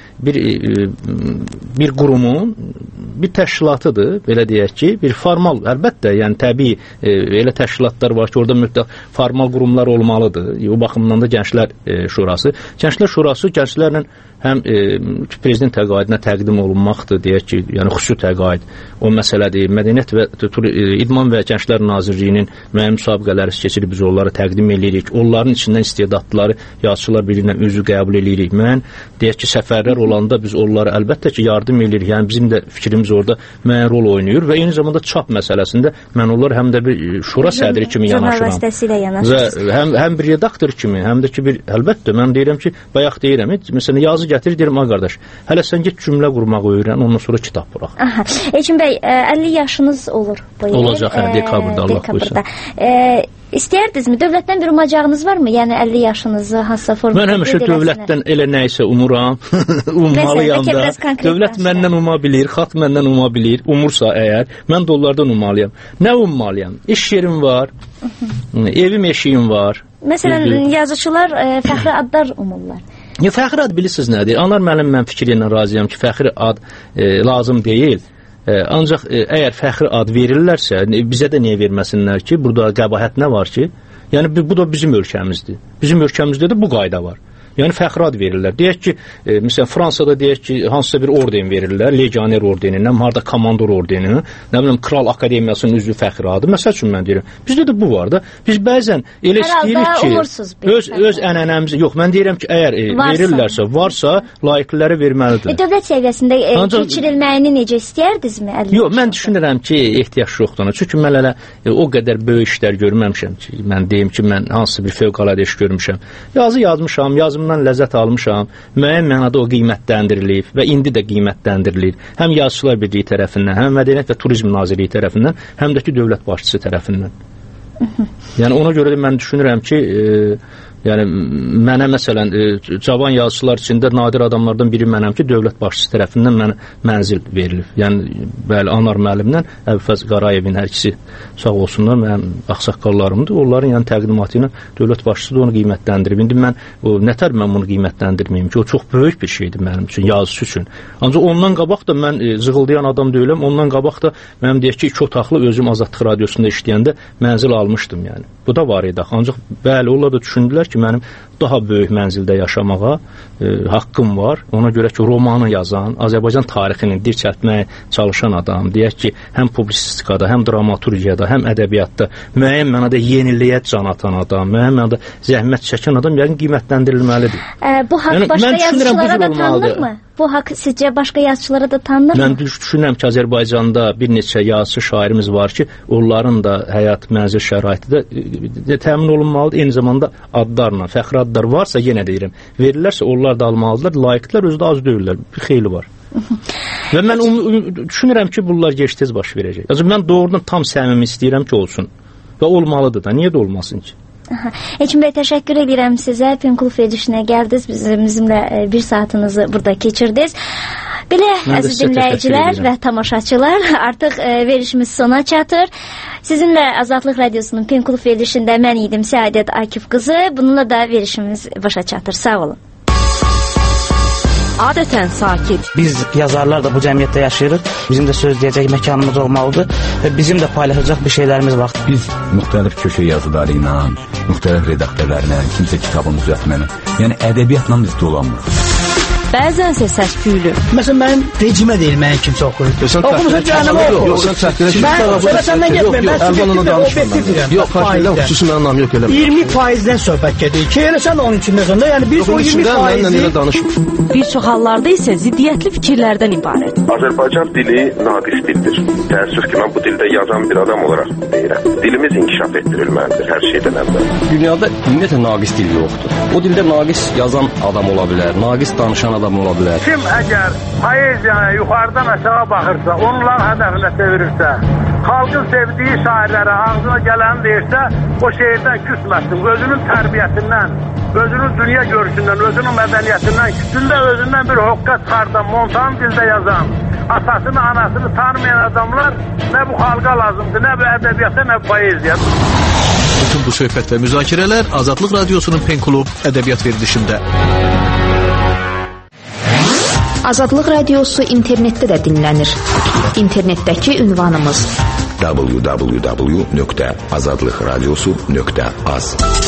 [SPEAKER 2] bir qurumun bir təşkilatıdır, belə deyək ki, bir formal, əlbəttə, yəni təbii elə təşkilatlar var ki, orada mütləq formal qurumlar olmalıdır. O baxımdan da Gənclər Şurası. Gənclər Şurası gənclərlə həm prezident təqaüdünə təqdim olunmaqdır, deyək ki, yəni xüsusi təqaüd o məsələdir. Mədəniyyət və İdman və Gənclər Nazirliyinin müəyyən müsabiqələri keçirib biz onları təqdim edirik. Onların içindən istedadlıları yazıçılar birliyindən özü qəbul edirik. Mən deyək ki, səfərlər olanda biz onlara əlbəttə ki, yardım edirik. Yəni bizim də fikrimiz orada müəyyən rol oynayır və eyni zamanda çap məsələsində mən onlar həm də bir şura sədri kimi yanaşıram. Və həm bir redaktor kimi, həm də ki, bir əlbəttə mən deyirəm ki, bayaq deyirəm, məsələn yazı gətirir, deyirəm, qardaş, hələ sən get cümlə qurmağı öyrən, ondan sonra kitab burax.
[SPEAKER 10] Aha. Elçin bəy, 50 yaşınız olur bu il.
[SPEAKER 2] Olacaq, dekabrda Allah qoysun.
[SPEAKER 10] İstəyirdinizmi? Dövlətdən bir umacağınız varmı? Yəni 50 yaşınızı hansısa formada?
[SPEAKER 2] Mən həmişə dövlətdən elə nəysə umuram, ummalıyam da. Dövlət məndən uma bilir, xalq məndən uma bilir, umursa əgər, mən də onlardan ummalıyam. Nə ummalıyam? İş yerim var, evim, eşiyim var.
[SPEAKER 10] Məsələn, yazıçılar fəxri adlar umurlar.
[SPEAKER 2] Fəxri ad bilirsiniz nədir? Anar müəllim, mən fikri ilə razıyam ki, fəxri ad lazım deyil. Ancaq əgər fəxri ad verirlərsə, bizə də niyə verməsinlər ki? Burada qəbahət nə var ki? Yəni bu da bizim ölkəmizdir. Bizim ölkəmizdə də bu qayda var. Yəni fəxri ad verirlər. Deyək ki, məsələn Fransada deyək ki, hansısa bir orden verirlər, legioner ordenindən, harda komandor ordenindən, nə bilim Kral Akademiyasının üzvü fəxri adı. Məsəl üçün mən deyirəm, bizdə də bu var da. Biz bəzən elə istəyirik ki, öz ənənəmizi, yox, mən deyirəm ki, əgər verirlərsə, varsa, layiqliləri verməlidir.
[SPEAKER 10] Dövlət səviyyəsində keçirilməyini necə istəyərdinizmi?
[SPEAKER 2] Yox, mən düşünürəm ki, ehtiyac yoxdur. Çünki mən elə o qədər böyük işlər görməmişəm ki, mən deyim ki, mən hansısa bir fövqəladə iş görmüşəm. Yazı yazmışam, yazımdan ləzzət almışam, müəyyən mənada o qiymətləndirilib və indi də qiymətləndirilir. Həm Yazıçılar Birliyi tərəfindən, həm Mədəniyyət və Turizm Nazirliyi tərəfindən, həm də ki, dövlət başçısı tərəfindən. Yəni ona görə də mən düşünürəm ki, yəni mənə məsələn cavan yazıçılar içində nadir adamlardan biri mənəm ki, dövlət başçısı tərəfindən mənə mənzil verilib. Yəni bəli, Anar müəllimlə Əbülfəz Qarayevin hər ikisi sağ olsunlar, mənim ağsaqqallarımdır. Onların yəni təqdimatı ilə dövlət başçısı da onu qiymətləndirib. İndi mən nətər mən bunu qiymətləndirməyim ki, o çox böyük bir şeydir mənim üçün, yazıçı üçün. Ancaq ondan qabaq da mən zığıldayan adam deyiləm. Ondan qabaq da mənim deyək ki, 2 otaqlı özüm Azadlıq Radiosunda işləyəndə mənzil almışdım yəni. Bu da var idi. Ancaq bəli, onlar da düşündülər ki, mənim daha böyük mənzildə yaşamağa haqqım var. Ona görə ki, romanı yazan, Azərbaycan tarixini dirçəltməyə çalışan adam, deyək ki, həm publisistikada, həm dramaturgiyada, həm ədəbiyyatda müəyyən mənada yeniliyə can atan adam, müəyyən mənada zəhmət çəkən adam yəqin qiymətləndirilməlidir.
[SPEAKER 10] Bu haqq başqa yazıçılara da tanınırmı? Bu haqq sizcə başqa yazıçılara da tanınırmı?
[SPEAKER 2] Mən düşünürəm ki, Azərbaycanda bir neçə yazıçı şairimiz var ki, onların da həyat mənzil şəraiti də təmin olunmalıdır. Eyni zamanda adlarla, fəxri adlar varsa, yenə deyirəm, verirlərsə onlar da almalıdırlar. Layiqlər özü də az deyirlər, bir xeyli var. Və mən düşünürəm ki, bunlar gec-tez baş verəcək. Mən doğrudan tam səmimi istəyirəm ki, olsun. Və olmalıdır da, niyə də olmasın ki?
[SPEAKER 10] Elçin bəy, təşəkkür edirəm sizə. Penklub verilişinə gəldiniz, bizimlə bir saatınızı burada keçirdiniz. Belə, əziz dinləyicilər və tamaşaçılar, artıq verilişimiz sona çatır. Sizinlə Azadlıq Radiosunun Penklub verilişində mən idim Səadət Akif qızı. Bununla da verilişimiz başa çatır. Sağ olun.
[SPEAKER 1] Adətən sakit.
[SPEAKER 3] Biz yazarlar da bu cəmiyyətdə yaşayırıq. Bizim də söz deyəcək məkanımız olmalıdır və bizim də paylaşacaq bir şeylərimiz var.
[SPEAKER 4] Biz müxtəlif köşə yazıları ilə, müxtəlif redaktorlarla, kimsə kitabını düzəltməni, yəni ədəbiyyatla biz dolanmırıq.
[SPEAKER 1] Bəzənsə səs-küylü.
[SPEAKER 5] Məsələn, mənim rejimə deyil, mənim kimsə oxuyur. Oxumusun cəhənnəmə oxu.
[SPEAKER 6] Yox, sən çəkdirə
[SPEAKER 5] mən səndən getməyim, mən subjektiv və obyektiv deyirəm.
[SPEAKER 6] Yox, xahiş xüsusi mənim anlam yox elə.
[SPEAKER 5] 20%-dən söhbət gedir. Ki, elə sən də onun içindəsən də, yəni biz o 20%-i...
[SPEAKER 1] Bir çox hallarda isə ziddiyyətli fikirlərdən ibarət.
[SPEAKER 11] Azərbaycan dili naqis dildir. Təəssüf ki, mən bu dildə yazan bir adam olaraq deyirəm. Dilimiz inkişaf etdirilməlidir hər şeydən əvvəl.
[SPEAKER 8] Dünyada ümumiyyətlə naqis dil yoxdur. O dildə naqis yazan adam ola bilər, naqis danışan adam ola bilər.
[SPEAKER 9] Kim əgər poeziyaya yuxarıdan aşağı baxırsa, onların hədəfinə çevirirsə, xalqın sevdiyi şairlərə ağzına gələni deyirsə, o şeirdən küsməsin. Özünün tərbiyəsindən, özünün dünya görüşündən, özünün mədəniyyətindən, küsündə özündən bir hoqqa çıxardan, montan dildə yazan, atasını, anasını tanımayan adamlar nə bu xalqa lazımdır, nə bu ədəbiyyata, nə bu poeziya.
[SPEAKER 6] Bütün bu söhbət və müzakirələr Azadlıq Radiosunun Pen Klub ədəbiyyat verilişində.
[SPEAKER 12] Azadlıq Radiosu internetdə də dinlənir. İnternetdəki ünvanımız
[SPEAKER 13] www.azadlıqradiosu.az